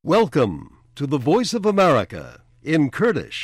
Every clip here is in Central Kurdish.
Welcome to the Voice of America in Kurdish.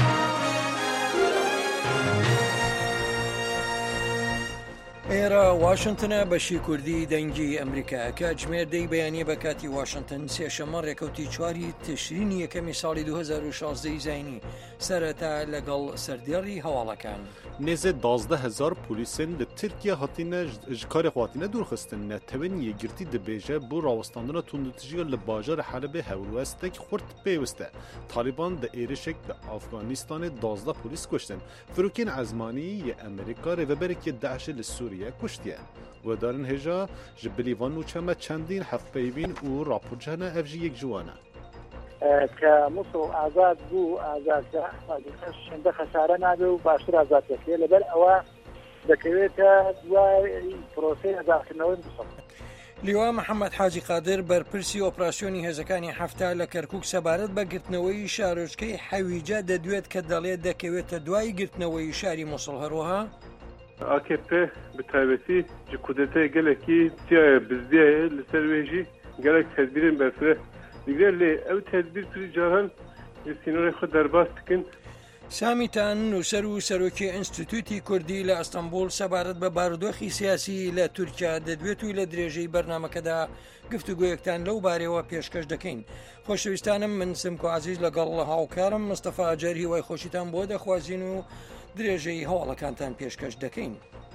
ئێرە واشنتنە بەشی کوردی دەنگی ئەمریکا کە ژمێردەی بەیانیە بە کاتی واشنتن سێشەمە ڕێکەوتی چواری تشرینی یەکەمی ساڵی 2016 زاینی سەرەتا لەگەڵ سەردێڕی هەواڵەکان. نێزێ 12,000 پۆلیسên li Tirkiye hatine ji karê xwatîne dûrxistin. Netewên yêgirtî dibêje bû rawestandina tundutijiya li bajarê Helebê hewlwestek xurt pêwist e. Taliban di êrişek li Afganistanê 12 polîs kuştin. Firokên Ezmanî yê Amerîka rêveberekî Daişê li Sûriye kuştiye. Wedarên hêja ji bilîvan û çeme çendîn hevpeyvîn û raporci hene ev jî yek ji wan e. کە مووسڵ ئازاد بوو ئازادکە شەندە خەسارە نابێ و باشتر ئازاد دەکرێت لەبەر ئەوە دەکەوێتە دوای پرۆسەی ئازادکردنەوەی مووسڵ. لیوا محەممەد حاجی قادر بەرپرسی ئۆپراسیۆنی هێزەکانی هەفتا لە کەرکووک سەبارەت بە گرتنەوەی شارۆچکەی حەویجە دەدوێت کە دەڵێت دەکەوێتە دوای گرتنەوەی شاری مووسڵ هەروەها AKP bi taybetî ji kudretê gelekî tiyaya bizdiyayê li ser wê jî gelek tedbîrên berfireh digre lê ew tedbîr pirî caran li sînorê xwe derbas dikin. سامیتان نووسەر و سەرۆکی ئینستیتوتی کوردی لە ئەستەمبول سەبارەت بە بارودۆخی سیاسی لە تورکیا دەدوێت و لە درێژەی بەرنامەکەدا گفتوگویەکتان لەو بارەوە پێشکەش دەکەین. خۆشەویستانم من سمکۆ عەزیز لەگەڵ هاوکارم مستەفا ئەجەر هیوای خۆشیتان بۆ دەخوازین و درێژەی هەواڵەکانتان پێشکەش دەکەین.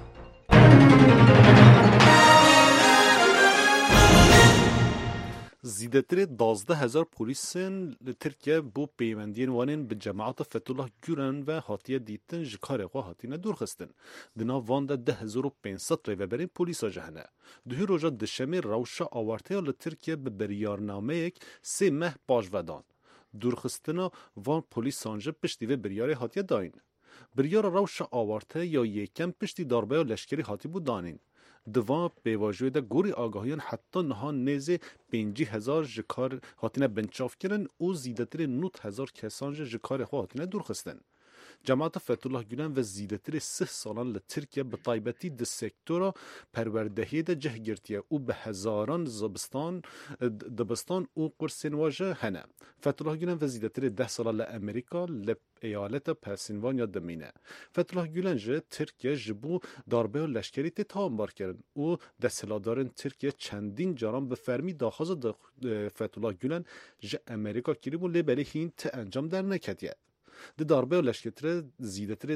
Zîdetirê 12,000 polîsên li Tirkiye bû peywendiyên wanên bi cemaeta Fethullah Gülen ve hatiye dîtin ji karê xwe hatine dûrxistin. Di nav van de 10,500 rêveberên polîsa ji hene. Duhê roja dişemê rewşa awarteya li Tirkiye bi biryarnameyek 3 meh paş vedan. Dûrxistina van polîsan ji piştî vê biryarê hatiye dayîn. Biryara rewşa awarte ya yêkem piştî darbeya leşkerî hatîbû danîn. Divan pêvajoyê de gorî agahiyan heta niha nêzê 50,000 ji kar hatine binçavkirin û zîdetirê 90,000 kesan ji karê xwe hatine dûrxistin. Cemaeta Fethullah Gülen ve zîdetirê 6 salan li Tirkiye bi taybetî di sektora perwerdehiyê de cih girtiye û bi hezaran dibistan û kursên wa jî hene. Fethullah Gülen ve zîdetirê 10 sala li Amerîka li eyaleta Pensilvanya dimîne. Fethullah Gülen ji Tirkiye ji bo darbeya leşkerî tê tawanbar kirin û desthilatdarên Tirkiye çendîn caran bi fermî daxwaza Fethullah Gülen ji Amerîka kirîbû lê belê hîn ti encam derneketiye. Di darbeya leşketirê zîdetirê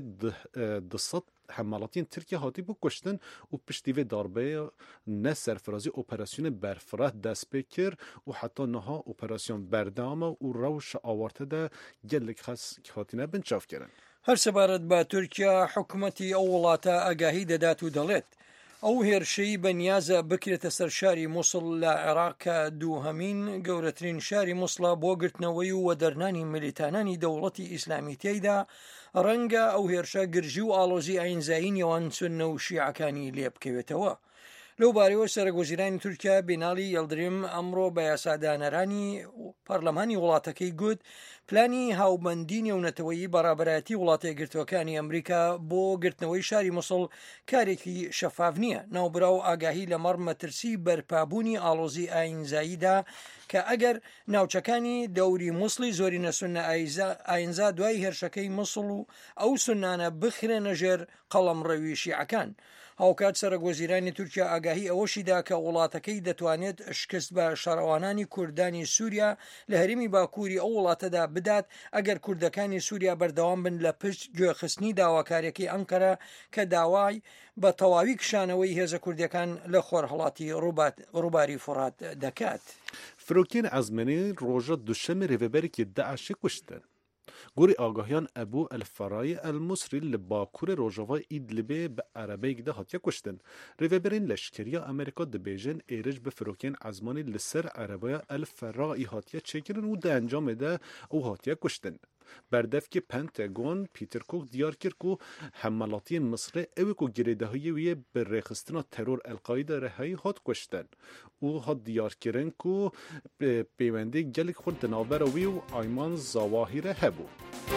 200 hemalatiyên Tirkiye hatîbû kuştin û piştî vê darbeya ne serfirazî operasyonê berfireh dest pê kir û heta niha operasyon berdewama û rewşa awarte de gelek xes hatine binçav kirin. هەر سەبارەت بە تورکیا حکوومەتی ئەو وڵاتە ئاگاهی دەدات و دەڵێت ئەو هێرشەی بەنیازە بکرێتە سەر شاری مووسڵ لە عێراق کە دووهەمین گەورەترین شاری مووسڵە بۆ گرتنەوەی و وەدەرنانی ملیتانانی دەوڵەتی ئیسلامی تێیدا ڕەنگە ئەو هێرشە گرژی و ئاڵۆزی ئاینزایی نێوان سوننە و شیعەکانی لێ بکەوێتەوە. لەو بارەوە سەرۆکوەزیرانی تورکیا بیناڵی یەلدریم ئەمڕۆ بە یاسادانەرانی پەرلەمانی وڵاتەکەی گوت پلانی هاوبەندی نێونەتەوەیی بەڕابەرایەتی وڵاتە یەکگرتووەکانی ئەمریکا بۆ گرتنەوەی شاری مووسڵ کارێکی شەفاف نییە. ناوبراو ئاگاهی لەمەڕ مەترسی بەرپابوونی ئاڵۆزی ئاینزاییدا کە ئەگەر ناوچەکانی دەوری مووسڵی زۆرینە سوننە ئاینزا دوای هێرشەکەی مووسڵ و ئەو سونانە بخرێنە ژێر قەڵەمڕەوی شیعەکان. هاوکات سەرۆکوەزیرانی تورکیا ئاگاهی ئەوەشیدا کە وڵاتەکەی دەتوانێت شکست بە شەڕەوانانی کوردانی سووریا لە هەرێمی باکووری ئەو وڵاتەدا بدات ئەگەر کوردەکانی سووریا بەردەوام بن لە پشت گوێخستنی داواکاریەکەی ئەنقەرە کە داوای بە تەواوی کشانەوەی هێزە کوردەکان لە خۆرهەڵاتی ڕووباری فورات دەکات. Firokên Ezmenî roja duşemê rêveberekî Daişê kuştin. Gorî agahiyan Ebu el-Ferayê el-Musrî li bakurê Rojava Îdlibê bi erebeyek de hatiye kuştin. Rêveberên leşkeriya Amerîka dibêjin êrij bi firokên Ezmanî li ser erebaya el-Ferayê hatiye çêkirin û di encamê de ew hatiye kuştin. Berdevkê Pentagon Peter Cook diyar kir ku hemelatiyên Misrê ew ê ku girêdahiyê wî bi rêxistina teror El-Qaîda rehayî hat kuştin û hat diyarkirin ku peywendê gelek xwe di navbera wî û Ayman Zawahî re hebû.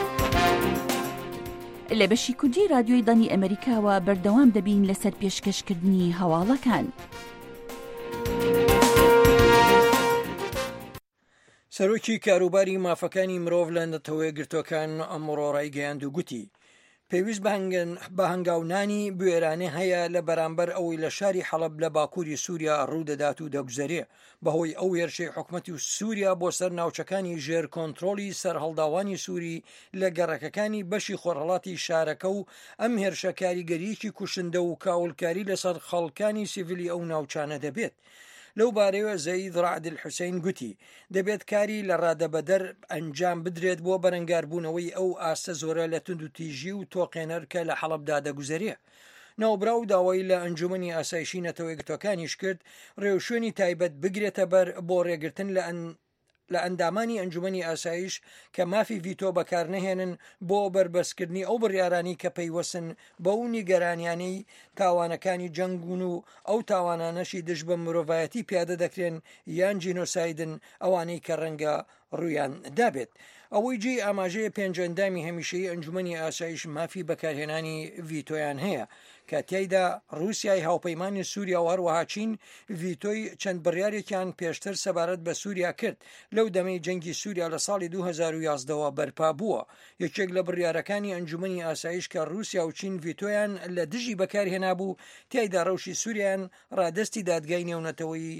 لە بەشی کوردی رادیۆی دانی ئەمریکاوە بەردەوام دەبین لەسەر پێشکەشکردنی هەواڵەکان. سەرۆکی کاروباری مافەکانی مرۆڤ لە نەتەوەی گرتوەکان ئەمڕۆ ڕایگەیاند و گوتی پێویست بە هەنگاونانی بوێرانە هەیە لە بەرامبەر ئەوەی لە شاری حەڵەب لە باکووری سووریا ڕوودەدات و دەگوزارێ بەهۆی ئەو هێرشەی حکومەتی سووریا بۆ سەر ناوچەکانی ژێر کۆنتڕۆلی سەرهەڵداوانی سووری لە گەڕەکەکانی بەشی خۆرهەڵاتی شارەکە و ئەم هێرشە کاریگەریەکی کوشندە و کاولکاری لەسەر خەڵکانی سیڤیلی ئەو ناوچانە دەبێت. لەو بارەوە زەید ڕعد الحوسین گوتی دەبێت کاری لە ڕادەبەدەر ئەنجام بدرێت بۆ بەرەنگاربوونەوەی ئەو ئاستە زۆرە لە تند و تیژی و تۆقێنەر کە لە حەڵەبدا دەگوزارێ. ناوبراو داوای لە ئەنجومەنی ئاسایشی نەتەوەی گرتوەکانیش کرد ڕێوشێنی تایبەت بگرێتە بەر بۆ ڕێگرتن لە ئەندامانی ئەنجومەنی ئاسایش کە مافی ڤیتۆ بەکار نەهێنن بۆ بربەسکردنی ئەو بڕیارانی کە پەیوەسن بەو نیگەرانیانەی تاوانەکانی جەنگون و ئەو تاوانانەشی دژ بە مرۆڤایەتی پیادە دەکرێن یان جینۆسایدن ئەوانەی کە ڕەنگە ڕویان دابێت. ئەوەی جێی ئاماژەیە پێنجەندامی هەمیشەی ئەنجومەنی ئاسایش مافی بەکارهێنانی ڤیتۆیان هەیە کە تیایدا رووسیای هاوپەیمانی سووریا و هەروەها چین ڤیتۆی چەند بڕیارێکیان پێشتر سەبارەت بە سووریا کرد لەو دەمەی جەنگی سووریا لە ساڵی 2011ەوە بەرپا بووە. یەکێک لە بڕیارەکانی ئەنجومەنی ئاسایش کە رووسیا و چین ڤیتۆیان لە دژی بەکارهێنا بوو تیایدا ڕەوشی سووریان ڕادستی دادگای نێونەتەوەی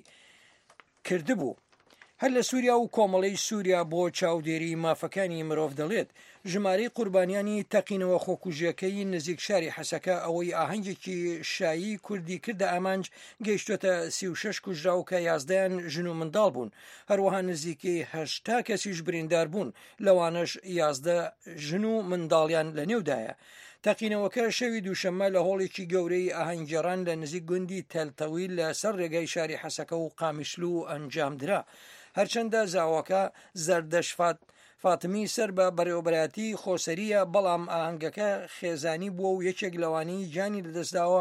کردبوو. هەر لە سووریا و کۆمەڵەی سووریا بۆ چاودێری مافەکانی مرۆڤ دەڵێت ژمارەی قوربانیانی تەقینەوە خۆکوژیەکەی نزیک شاری حەسەکە ئەوەی ئاهەنگێکی شایی کوردی کردە ئامانج گەیشتۆتە 36 کوژرا و کە 11 ژن و منداڵ بوون هەروەها نزیکەی 80 کەسیش بریندار بوون لەوانش 11 ژن و منداڵیان لە نێودایە. تەقینەوەکە شەوی دووشەممە لە هۆڵێکی گەورەی ئاهەنگگێڕان لە نزیک گوندی تەلتەویل لە سەر ڕێگای شاری حەسەکە و قامیشلو ئەنجامدرا. هەرچەندە زاوەکە زەردەشفات فاتمی سەر بە بەڕێوەبەتی خۆسەریە بەڵام ئاهەنگەکە خێزانی بووە و یەکێک لەوانەی جانی لەدەستداوە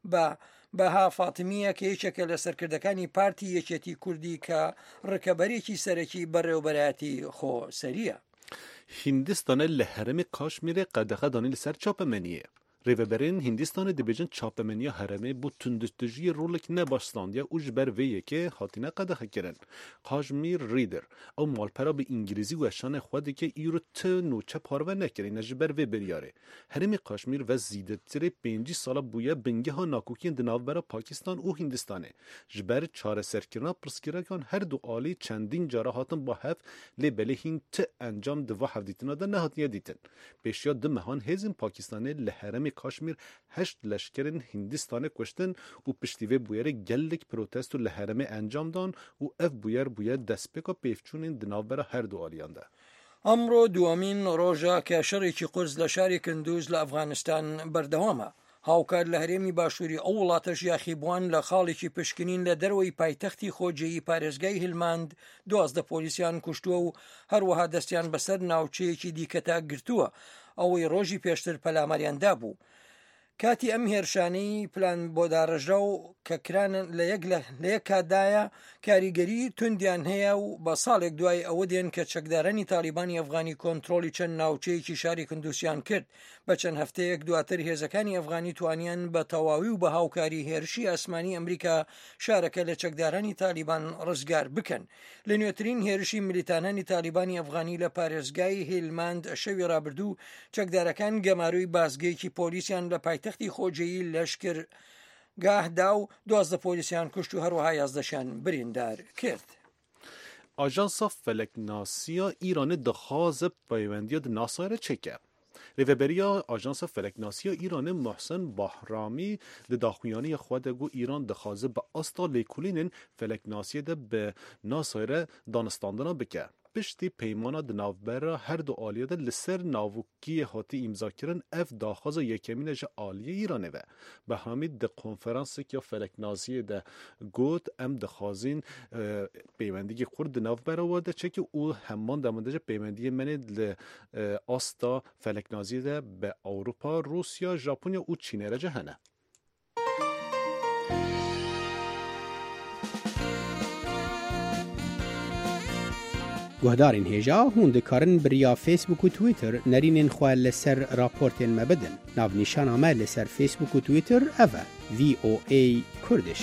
بەها فاتمیە کە یەکێکە لە سەرکردەکانی پارتی یەکێتی کوردی کە ڕکەبەرێکی سەرەکی بەڕێوەبەتی خۆسەریە. هندستانە لە هەرمی کاشمیرێ قەدەغەدانی لەسەر چاپەمەنیە. ریوبرین هندستان دبیجن چاپمنیا هرمه بو تندستجی رولک نباشلاندیا و جبر ویه که هاتینه قدخ کرن. کاشمیر ریدر او مالپرا به انگلیزی و اشان خواده که ایرو تنو چه پارو نکرین جبر وی بریاره. هرمی کاشمیر و زیده تره 5 ساله بویه بنگه ها ناکوکین دناو برا پاکستان و هندستانه. جبر چاره سرکرنا پرسکرکان هر دو آلی چندین جاره هاتن با هف لبله هین ت انجام دوا هفدیتنا ده نهاتنیا دیتن. پیشیا دمهان هزین پاکستانه لهرمی کاشمیر 8 لشکرین هندستان کشتن و پشتیوه بویر گلک پروتستو لهرمه انجام دان و اف بویر دسپیکا پیفچونین دناوبر هر دو آلیانده. ئەمڕۆ دووەمین ڕۆژە کە شەڕێکی قورس لە شاری کندوز لە ئەفغانستان بەردەوامە. هاوکات لە هەرێمی باشووری ئەو وڵاتەش یاخیبووان لە خاڵێکی پشکنین لە دەروەی پایتەختی خۆجێیی پارێزگای هیلماند 12 پۆلیسیان کوشتووە و هەروەها دەستیان بەسەر ناوچەیەکی دیکەتا گرتووە ئەوەی ڕۆژی پێشتر پەلامەریاندا بوو. کاتی ئەم هێرشانەی پلان بۆ داڕژرا و کەکرانن لە یەک کاتدایە کاریگەری توندیان هەیە و بە ساڵێک دوای ئەوە دێن کە چەکدارانی تالیبانی ئەفغانی کۆنتڕۆلی چەند ناوچەیەکی شاری کندوسیان کرد. بە چەند هەفتەیەک دواتر هێزەکانی ئەفغانی توانیان بە تەواوی و بە هاوکاری هێرشی ئاسمانی ئەمریکا شارەکە لە چەکدارانی تالیبان ڕزگار بکەن. لە نوێترین هێرشی ملیتانانی تالیبانی ئەفغانی لە پارێزگای هیلماند شەوی ڕابردوو چەکدارەکان گەماروی بازگەیەکی پۆلیسیان لە پایتەختی خۆجێیی لەشکر گاهدا و 12 پۆلیسیان کوشت و هەروەها 11 بریندار کرد. آژانسا فلکناسیا ایران دخواز پیوندی ناسا چکه. ریوبریا آژانسا فلکناسیا ایران محسن بهرامی داخویانی خود گو ایران دخوازه به استا لیکولین فلکناسیا ده به ناسا دانستاندنا بکه. پشتی پیمانا دناوبرا هر دو آلیه ده لسر ناوکی هاتی امضا کرن اف داخواز یکمین جه آلیه ایرانه و بهرامی ده کنفرانس که فلکناسیه ده گوت ام دخوازین پیوندی خورد دناوبرا واده چه که او همان دمانده جه پیوندی منه آستا فلکناسیه ده به اروپا، روسیا، ژاپنیا و چینه را جهنه. گهدارین هێژا هون دikarin biriya Facebook و Twitter nerînên xwe li ser raportên me bidin. Navnîşana me li ser Facebook û Twitter ev e VOA Kurdish.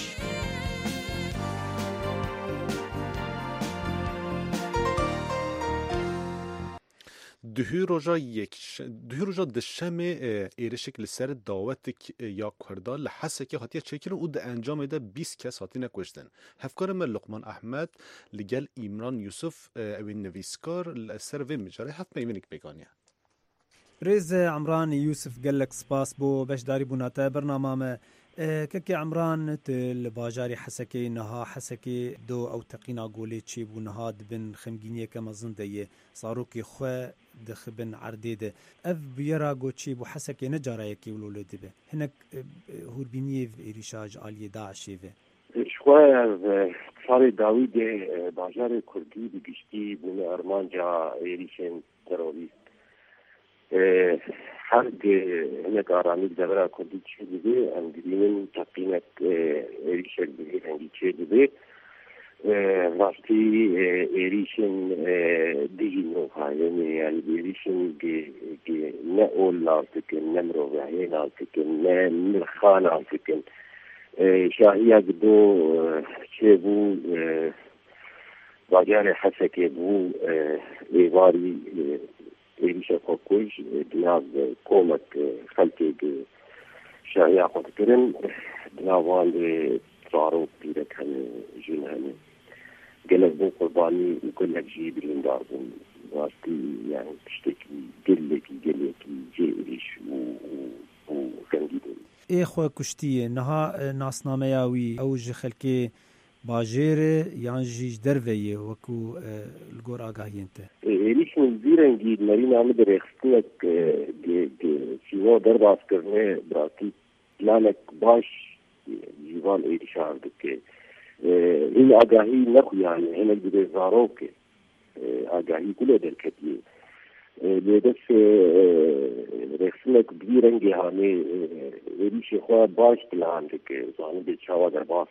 دهی روژا دشمه ایرشک لسر دعوتک یا کردا لحسه که هاتیه چکرن او ده انجام ده 20 کس هاتی نکشتن. هفکار من لقمان احمد لگل ایمران یوسف اوین نویسکار لسر وی مجاره هفت میمینک بگانیه. رز عمران يوسف قال لك سباس بو باش داري بوناتا برنامج ككي عمران الباجاري حسكي نها حسكي دو او تقينا قولي تشي بو نهاد بن خمجينيه كما زنديه صاروكي خو دخبن عرديده اف بيرا قوتشي بو حسكي نجارايكي ولولد به هناك هوربينيه ريشاج علي داعشي في شويه صار داوود باجاري كردي بگشتي بن ارمانجا ريشن تروریست هر هناك آرامی دبرا کردی چه دیده انگلیمن تقینت ایریشن دیگه انگلی چه دیده راستی ایریشن دیگی نوها یعنی ایریشن که نه اول لازکن نه مروحه لازکن نه ملخان لازکن شاهی دو چه بو باجار حسکه بو ایواری ایریشا کوکوش دناب کومک خلقی شاهیا خود کرن دنابان تارو پیرک هنه جن هنه گلک بو قربانی گلک جی بلندار بون واسطی یعنی تشتکی گلکی جی ایریش و خنگی دون ای خو کشتیه نها ناسنامه یاوی او جی خلقی باجره یان جیج درویه وکو الگور آگاهی انته ایریش نزیرنگی مرین آمد رخستنک سیوا در باز کرنه براتی پلانک باش جیوان ایریش آردک این آگاهی نخو یعنی هنک بده زارو که آگاهی کله در کتیه لیدس رخستنک بیرنگی هانه ایریش خواه باش پلان که زانه به چاوا در باز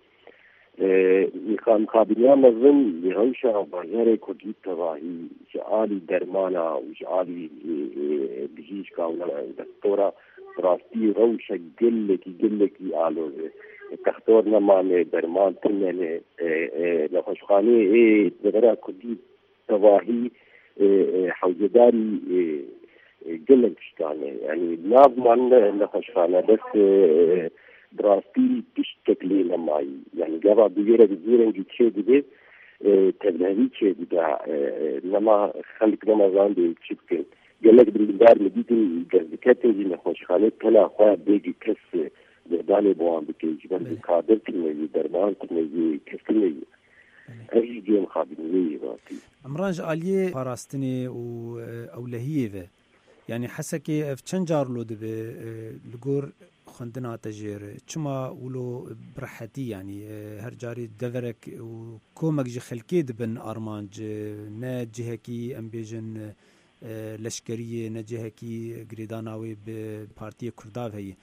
مقابلیا مزن لهوشا بازار کردی تواهی جعالی درمانا و جعالی بجیش کاونا دکتورا راستی روشا گلکی آلوزه تختور نمانه درمان تننه نخوشخانه دبرا کردی تواهی حوزداری گلک شتانه یعنی ناب من نخوشخانه بس دراستی تشتكلي لماي يعني قبل بيجي تشي دي تبلهي تشي دي لما خليك رمضان دي تشكل قال لك بالدار مديتي قزكتي دي نخوش خالد كلا اخويا بيجي كس بدالي بوان بكي جبل قادر كني درمان كني كسني اي جي مخابرني راسي عمران جاليه فراستني و اولهيه يعني حسكي في چند جار لو دبه لغور خندنا تجير چما ولو برحتي يعني هر جاري دورك وكومك جي خلكي دبن ارمانج نا جهكي امبيجن لشكريه نا جهكي غريداناوي ببارتي كرداف هي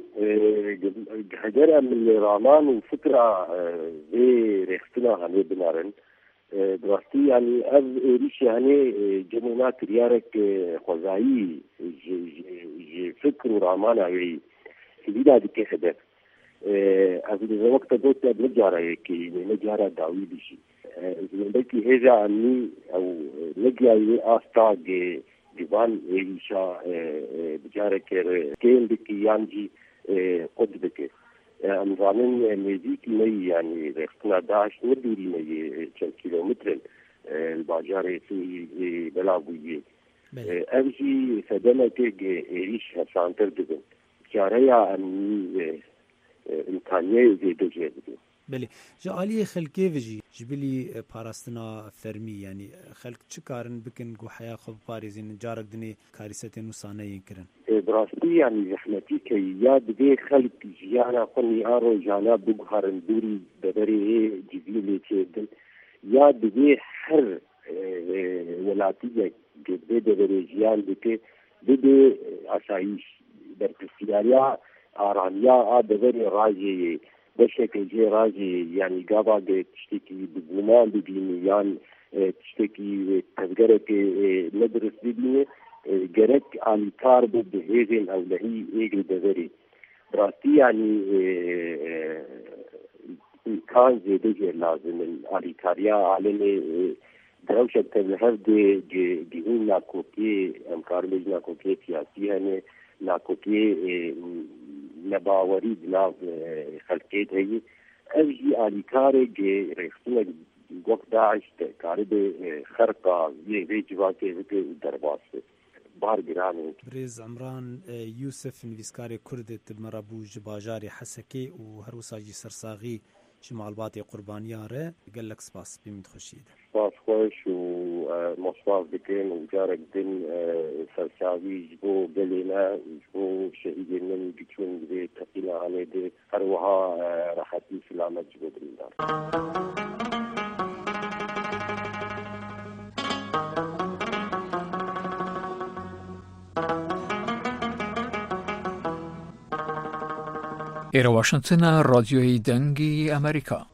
حجر من رامان وفكره زي ريختنا هني بنارن دراستي يعني از ريش يعني جمونات ريارك خوزاي فكر رامان اوي سيدا دي كهدف از وقت دوت بنجاره كي نجاره داوي دي زندگی هجا انی او لگیای آستا دیوان ایشا بجاره که کین بکی یانجی قد بکی امزانن نزیکی نی یعنی رختنا داش ندوری نی چند کیلومتر الباجاره سی بلاگویی اوشی سدنه که ایش هسانتر دبن جاره یا انی امکانیه زیده جیده بله جعالی خلقی وجی جبلی پاراستنا فرمی یعنی خلق چه کارن بکن گو حیا خوب پاریزین جارک دنی کاریست نوسانه ین کرن براستی یعنی زحمتی که یاد به خلق جیانا خونی آرو جانا بگهارن دوری ببری جزیلی چه دن یاد به هر ولاتیه گده ببری جیان بکه بده آسایش در پسیاریا آرامیا ببری راجی بشكل جي راجي يعني قابا تشتكي بزمان ببيني يعني تشتكي تذكرك ندرس ببيني جرك على كارب بهيزن أو لهي إيجل دذري براستي يعني كان زي دجي لازم الأليكاريا على دروشة تبهر جهون ناكوكي امكار مج ناكوكي سياسي هني ناكوكي نباوري بناف خلقيت هي أجي آليكاري جي ريخصنا وقت داعش كارب خرقة في جواكي هكي درباسي بار گرانه. بريز عمران يوسف نویسکار کرد مرابوج باجاری حسکی و هر وساجی سرساغی شمال باطی قربانیاره قال لك سپاس بمد خشيده سپاس خوش و مصواف بكين و جارك دن سرساغي جبو قلنا جبو شهيدين من بيتون دي تقينا عليه دي هروها راحتي سلامة جبو بريندار. إلى واشنطن راديوی دنگی امریکا.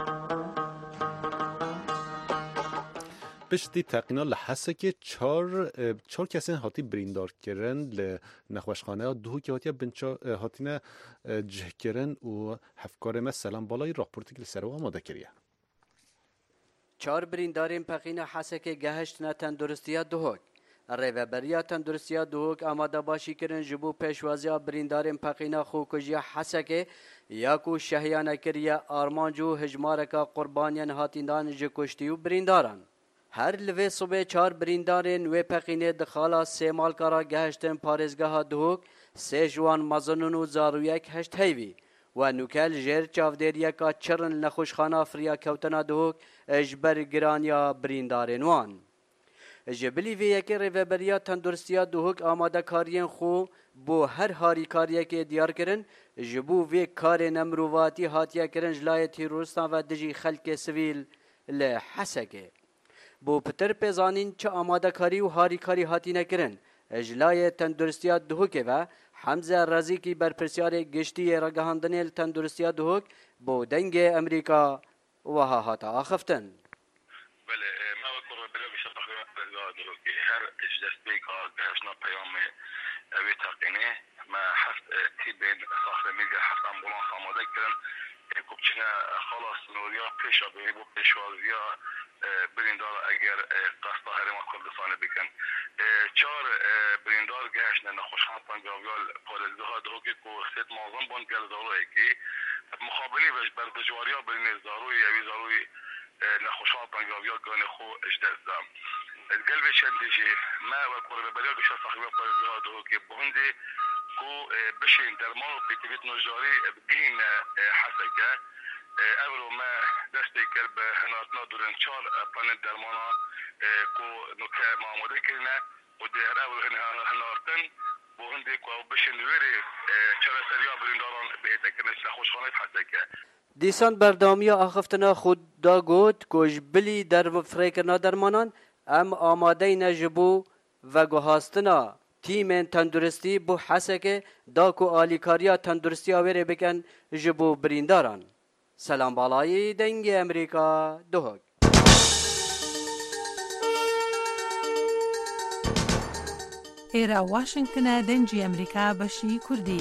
پشتی تقینا لحظه که چهار کسی هاتی بریندار کرن ل نخوشخانه دو که هاتین جه کرن و هفکار مثلا بالای راپورتی که سر و آماده کریه. 4 بریندارین پقینا حسه که گهشت نه تندرستی دهوک. ریوبریا تندرستی دهوک آماده باشی کرن جبو پیشوازی بریندارین پقینا خوکجی حسه که یاکو شهیانه کریه آرمانجو هجمارکا قربانیان هاتیندان جکشتی و برینداران. هر لوی صبح 4 بریندارین و پقینه دخالا 3 مالکارا گهشتن پارزگاه دهوک 3 جوان مزنون و زارویک هشت هیوی و نوکل جر چاودریه که چرن لخوشخانه فریا کوتنا دهوک اجبر گرانیا بریندارین وان. جبلی وی یکی ریوبریا تندرستیا دهوک آماده کارین خو بو هر هاری کاریه که دیار کرن جبو وی کار نمرواتی هاتیه کرن جلای تیروریستان و دجی خلق سویل لحسکه. بو پتر پیزانین چه آماده کاری و هاری کاری هاتی نکرن اجلای تندرستیا دهوک و حمزه رزیکی برپرسیار گشتی رگهاندن تندرستیا دهوک بو دنگ امریکا وها هاتا آخفتن. بله ما وکر بلا بشه تقریبا دهوک هر اجدستی که هشنا پیام اوی تقینه ما حفت تیبین صاحب میگه حفت امبولانس آماده کرن کوبچینه خلاص نوریا پیش آبی بو پیشوازیا بریندار اگر قصد حرم کردستان بکن 4 بریندار گشت نخوشخانه پنجابیال پارزگاه دهوکی کو سید معظم بان گل زاروی که مخابلی بش بر دجواریا برین زاروی اوی زاروی نخوشخانه پنجابیال گانه خو اجدزدم القلب شندجي ما وكور ببلغ شخص صاحب پارزگاه دهوکی بهندی کو بشین درمان و پیتویت نجاری بگین حسکه اولو ما دستی کرد به هناتنا دورن 4 پانل درمانا کو نکه معامده کرنه و در اولو هنارتن بو هنده کو بشن ویری 4 سریا برینداران بهیده کرنش خوشخانه حسکه. دیسان بردامی آخفتنا خود دا گود کش بلی در فریکرنا درمانان ام آماده نجبو و گوهاستنا تیم تندرستی بو حسکه دا کو آلیکاریا تندرستی آویره بکن جبو برینداران. سلام بالای دنگ امریکا دهوک. ئێرە واشنگتنە دەنجی ئەمریکا بەشی کوردی.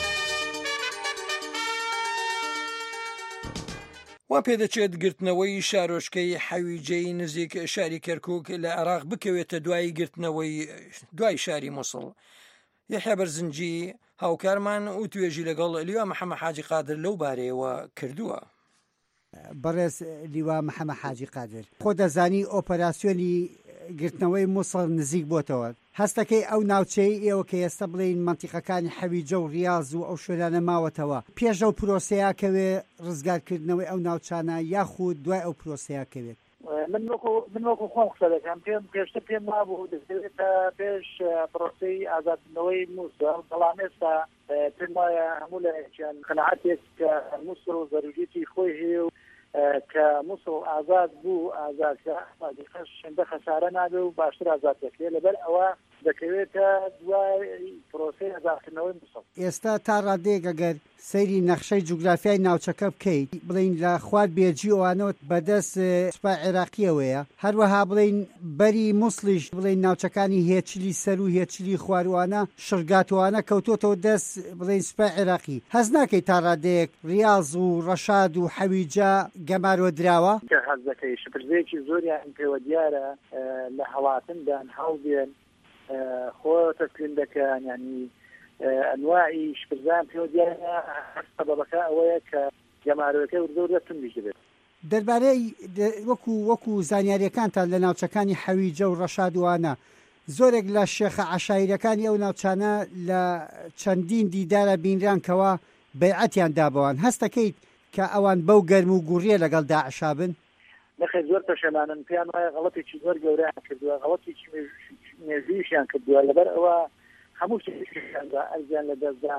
وا پێدەچێت گرتنەوەی شارۆچکەی حەویجەی نزیک شاری کەرکووک لە عێراق بکەوێتە دوای گرتنەوەی دوای شاری مووسڵ. یحیە بەرزنجی هاوکارمان و توێژی لەگەڵ لیوا محەممەد حاجی قادر لەو بارەیەوە کردووە. بەڕێز لیوا محەممەد حاجی قادر خۆ دەزانی ئۆپەراسیۆنی گرتنەوەی مووسڵ نزیک بۆتەوە هەستەکەی ئەو ناوچەی ئێوە کە ئێستا بڵین منتیقەکانی حەویجە و ڕیاض و ئەو شوێنانە ماوەتەوە پێش ئەو پرۆسەیە کەوێ ڕزگارکردنەوەی ئەو ناوچانە یاخود دوای ئەو پرۆسەیە کەوێت. من وەکو خۆم قسە دەکەم پێشتر پێم وابوو دەستێتە پێش پرۆسەی ئازادکردنەوەی مووسڵ بەڵام ئێستا پێم وایە هەموو لایەکیان قەناعەتێک کە مووسڵ و ضرورەتی خۆی هەیە و کە مووسڵ ئازاد بوو ئازادکە شەندە خەسارە نابێ و باشتر ئازاد دەکرێت لەبەر ئەوە دەکەوێتە دوای پرۆسەی ئازادکردنەوەی مووسڵ. ئێستا تا ڕادەیەک ئەگەر سەیری نەخشەی جوگرافیای ناوچەکە بکەیت بڵین لە خوارد بێجی ئەوانەوە بەدەست سوپای عێراقیەوەیە هەروەها بڵین بەری مووسڵیش بڵین ناوچەکانی هێچلی سەر و هێچلی خواروانە شرگاتوانە کەوتۆتەوە دەست بڵین سوپای عێراقی هەز ناکەی تا ڕادەیەک ریاض و ڕەشاد و حەویجە گەمارۆ دراوە هەز دەکەی شپرزەیەکی زۆریان پێوە دیارە لە هەڵاتندان هەڵدێن خۆ تەسلیم دەکەن ینی ئەنواعی شپرزان پێوە دیارە سەبەبەکە ئەوەیە کە گەمارۆەکەی وردە توندیش دەبێت دەربارەی وەکو زانیاریەکانتان لە ناوچەکانی حەویجە و ڕەشاد وانە زۆرێک لە شێخە عەشایرەکانی ئەو ناوچانە لە چەندین دیدارە بینرانکەوە بەیعەتیان دابەوان هەستەکەیت کە ئەوان بەو گەرم و گوڕیە لەگەڵ داعشا بن نەخێ زۆر پەشەمانن پێیان وایە غەڵەتێکی زۆر گەورەیان کردووە غەڵەتێکی مێژوویشیان کردووە لەبەر ئەوە هەموو شتێکیاندا ئەرزیان لەدەستدا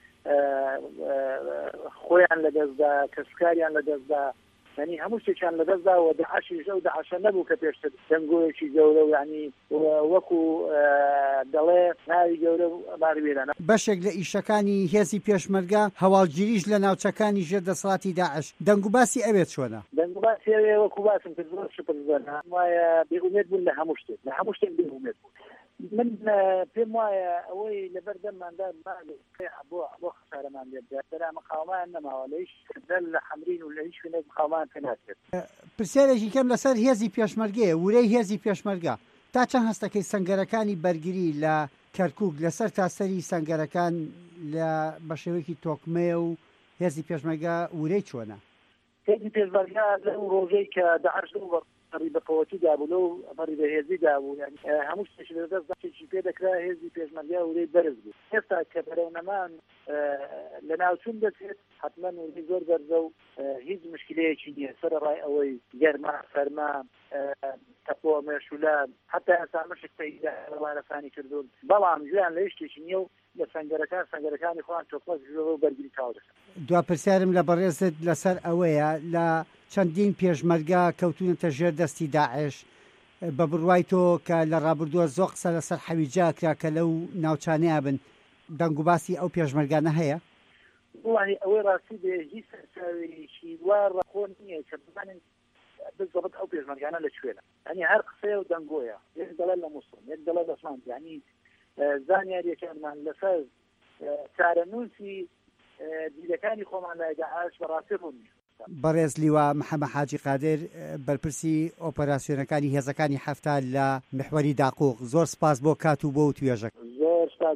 خۆیان لەدەستدا کەسکاریان لەدەستدا ینی هەموو شتێکیان لەدەستداوە داعشیش ئەو داعشە نەبوو کە پێشتر دەنگۆیەکی گەورە و ینی وەکو دەڵێ ناوی گەورە باروێرانە بەشێک لە ئیشەکانی هێزی پێشمەرگە هەواڵگیریش لە ناوچەکانی ژێردەسەڵاتی داعش دەنگوباسی ئەوێت چۆنە دەنگوباسی ئەوێ وەکو باسم کرد زۆر شپرزانە وایە بێئومێد بوون لە هەموو شتێک لە هەموو شتێک بێئومێد بوون من پێم وایە ئەوەی لەبەر دەمماندا بۆ خسارەمان لێبدا بەرا مقاومان نەماوە لە هیچ لە حەمرین و لە هیچ شوێنێک مقاومان پێ ناکرد پرسیارێکی کەم لەسەر هێزی پێشمەرگەیە ورەی هێزی پێشمەرگە تا چەند هەستەکەی سەنگەرەکانی بەرگری لە کەرکووک لەسەر تاسەری سەنگەرەکان لە بەشێوەیەکی تۆکمەیە و هێزی پێشمەرگە ورەی چۆنە هێزی پێشمەرگە لەو ڕۆژەی کە داعش بەڕی بەقەوەتی دابوو لەو بەڕی بەهێزی دابوو یعنی هەموو شتێکی لەدەست دەستێکی پێ دەکرا هێزی پێشمەرگە ورەی بەرز بوو ئێستا کە بەرەونەمان لە ناوچوون دەچێت حتما ورەی زۆر بەرزە و هیچ مشکلەیەکی نییە سەرڕای ئەوەی گەرما فەرما تەپۆ مێشولان حتا ئەسامەشک پەیداوانەسانی کردوون بەڵام گویان لە شتێکی نییە و لە سەنگەرەکانی خۆیان تۆپمەک و بەرگری تاو دەکەن دوا پرسیارم لە بەڕێزت لەسەر ئەوەیە لە چەندین پێشمەرگە کەوتونەتە ژێر دەستی داعش بە بڕوای تۆ کە لە ڕابردووە زۆر قسە لەسەر حەویجە کرا کە لەو ناوچانەیە بن دەنگوباسی ئەو پێشمەرگانە هەیە وڵی ئەوەی ڕاستی بێ هیچ سەرچاوێکی وا ڕەخۆ نییە کە بزانین بالضبط ئەو پێشمەرگانە لەکوێنە ینی هەر قسەیە و دەنگۆیە یەک دەڵێ لە مووسڵ یەک دەڵێ لە عوسمان ینی زانیاریەکانمان لەسەر چارەنووسی دیلەکانی خۆمان لای داعش بەڕاستی ڕوون نییە بەڕێز لیوا محەممەد حاجی قادر بەرپرسی ئۆپەراسیۆنەکانی هێزەکانی هەفتە لە محوەری داقوق زۆر سپاس بۆ کات و بۆ و توێژەک زۆر سپاس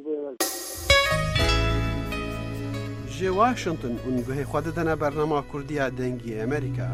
ji Washington û guhê xwe didine bernama Kurdiya dengî Amerîka.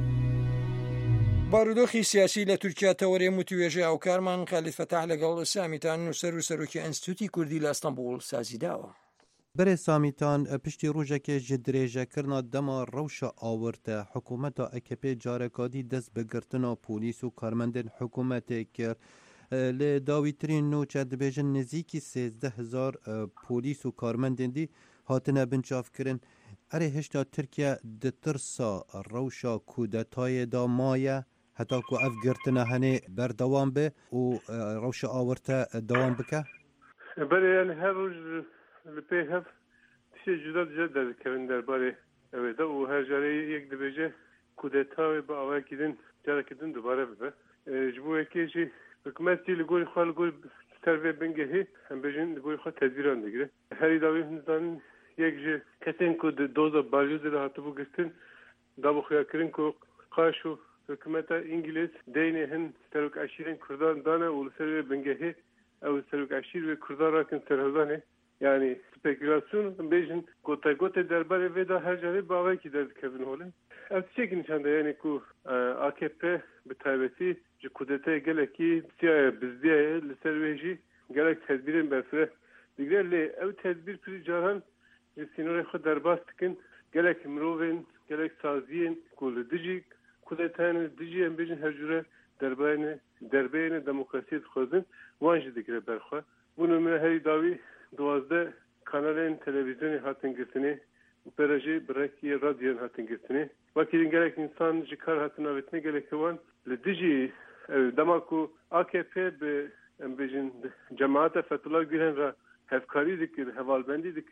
بارودۆخی سیاسی لە تورکیا تەوەرێ متوێژە ئەو کارمان خەلیل فەتاح لەگەڵ سامیتان نووسەر و سەرۆکی ئەنستیتوتی کوردی لە ئەستەمبوڵ سازیداوە. برێ سامیتان پشتی ڕۆژێکێ ji dirêjekirina dema rewşa awirte hikûmeta AKP carekadî dest bi girtina polîs û karmendên hikûmetê kir. Lê dawîtirîn nûçe dibêjin nêzîkî 13,000 polîs û karmendên dî hatine binçavkirin. Erê hişta Tirkiye di tirsa rewşa kûdetayê da maye heta ku ev girtina henê berdewam be û rewşa awirte dewam bike? Berê yani her roj li pê hev tişê cuda cuda derdikevin derbarê ew de û her jarê yek dibêje kûdetayê bi awayekî din carekî din dubare bibe. Ji bo yekê jî hikûmetî li gorî xwe li gor ser vê bingehê em bêjin li gorî xwe tedbîran digire. Herî dawî hûn dizanin yek ji kesên ku di doza balyozê de hatibû girtin davixuyakirin ku qaş û hikûmeta İngiliz deynê hin serok eşîrên Kurdan dane û li ser vê bingehê ew serok eşîr vê Kurdan rakin serhevdanê yani spekülasyon bêjin gotê derbarê vê de her jarê bi awayekî derdikevin holê. Ev tişekî nîşan da yani ku AKP bi taybetî ji kudeteyê gelekî siyaya bizdiyayê li ser wê jî gelek tedbîrên berfireh digre lê ew tedbîr pirî caran ji sînorê xwe derbas dikin gelek mirovên gelek saziyên ku li dijî kudeteyên dijî em bêjin her jûre derbeyên demokrasiyê dixwazin wan jî digire berxwe. Bû numune herî dawî 12 kanalên televizyonê hatin girtinê û pere jî birekî radyoyan hatin girtinê. Wekî din gelek însan ji kar hatin avêtinê gelek wan li dijî dema ku AKP bi em bêjin cemaata Fethullah Gülen ra hevkarî dikir, hevalbendî dikir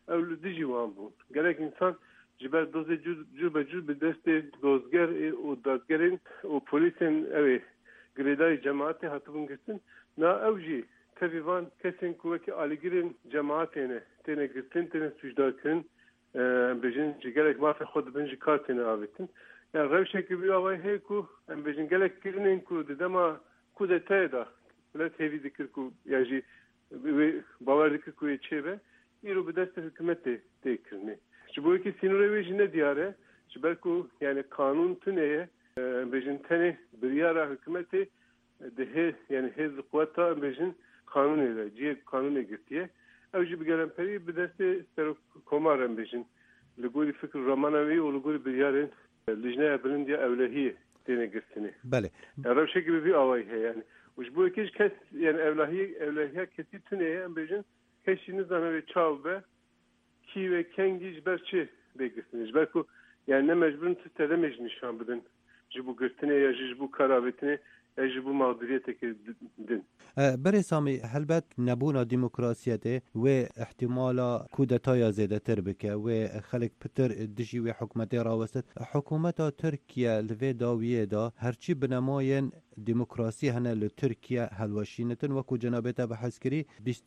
او دجی وان بون گلک انسان جبر دوز جور بجور به دست دوزگر و دادگرین و پولیسین اوی گریدای جماعتی هاتبون گرتن نا اوجی تفیوان کسین کوکی آلیگرین جماعتینه تینه گرتن تینه سوجدار کرن بجن جگرک مافی خود بنجی کار تینه آویتن yani revşeki bir avay heyku em bejin gelek kirinin ku dedema ku de tayda let hevi dikir ku yaji ve bavar dikir ku çeve iro bir deste hükümete tekirni. Şu bu iki sinure ne diyare şu belku yani kanun tüneye bejin tane bir yara hükümeti de yani hez kuvveta bejin kanun ile ciye kanun egirtiye evci bir gelen peri bir deste stero komar bejin liguri fikir romanavi o liguri bir yarın لجنة بلندية أولهية تينا قرتني. بله. يعني شيء كبير في أوائها يعني وش بقول كيش كس يعني أولهية كثير تنيه أم بيجن كيش نظام بيتشاوبه كي وكانجيج برشة بيقرتني. جبركو يعني نمجبرن تتلمج نشان بدن جبوا قرتني يا جبوا كرابتني يجب مقدريتك دن. برای سامی هلبت نبونا ديمقراسيته و احتمالا کودتایا زیاده تر بکه و خلق پتر دجی و حکومتی راوستد حکومت ترکیه لوی داویه دا هرچی بنماین ديمقراسي هنا لتركيا هلوشينتن وكو جنابتا بحث كري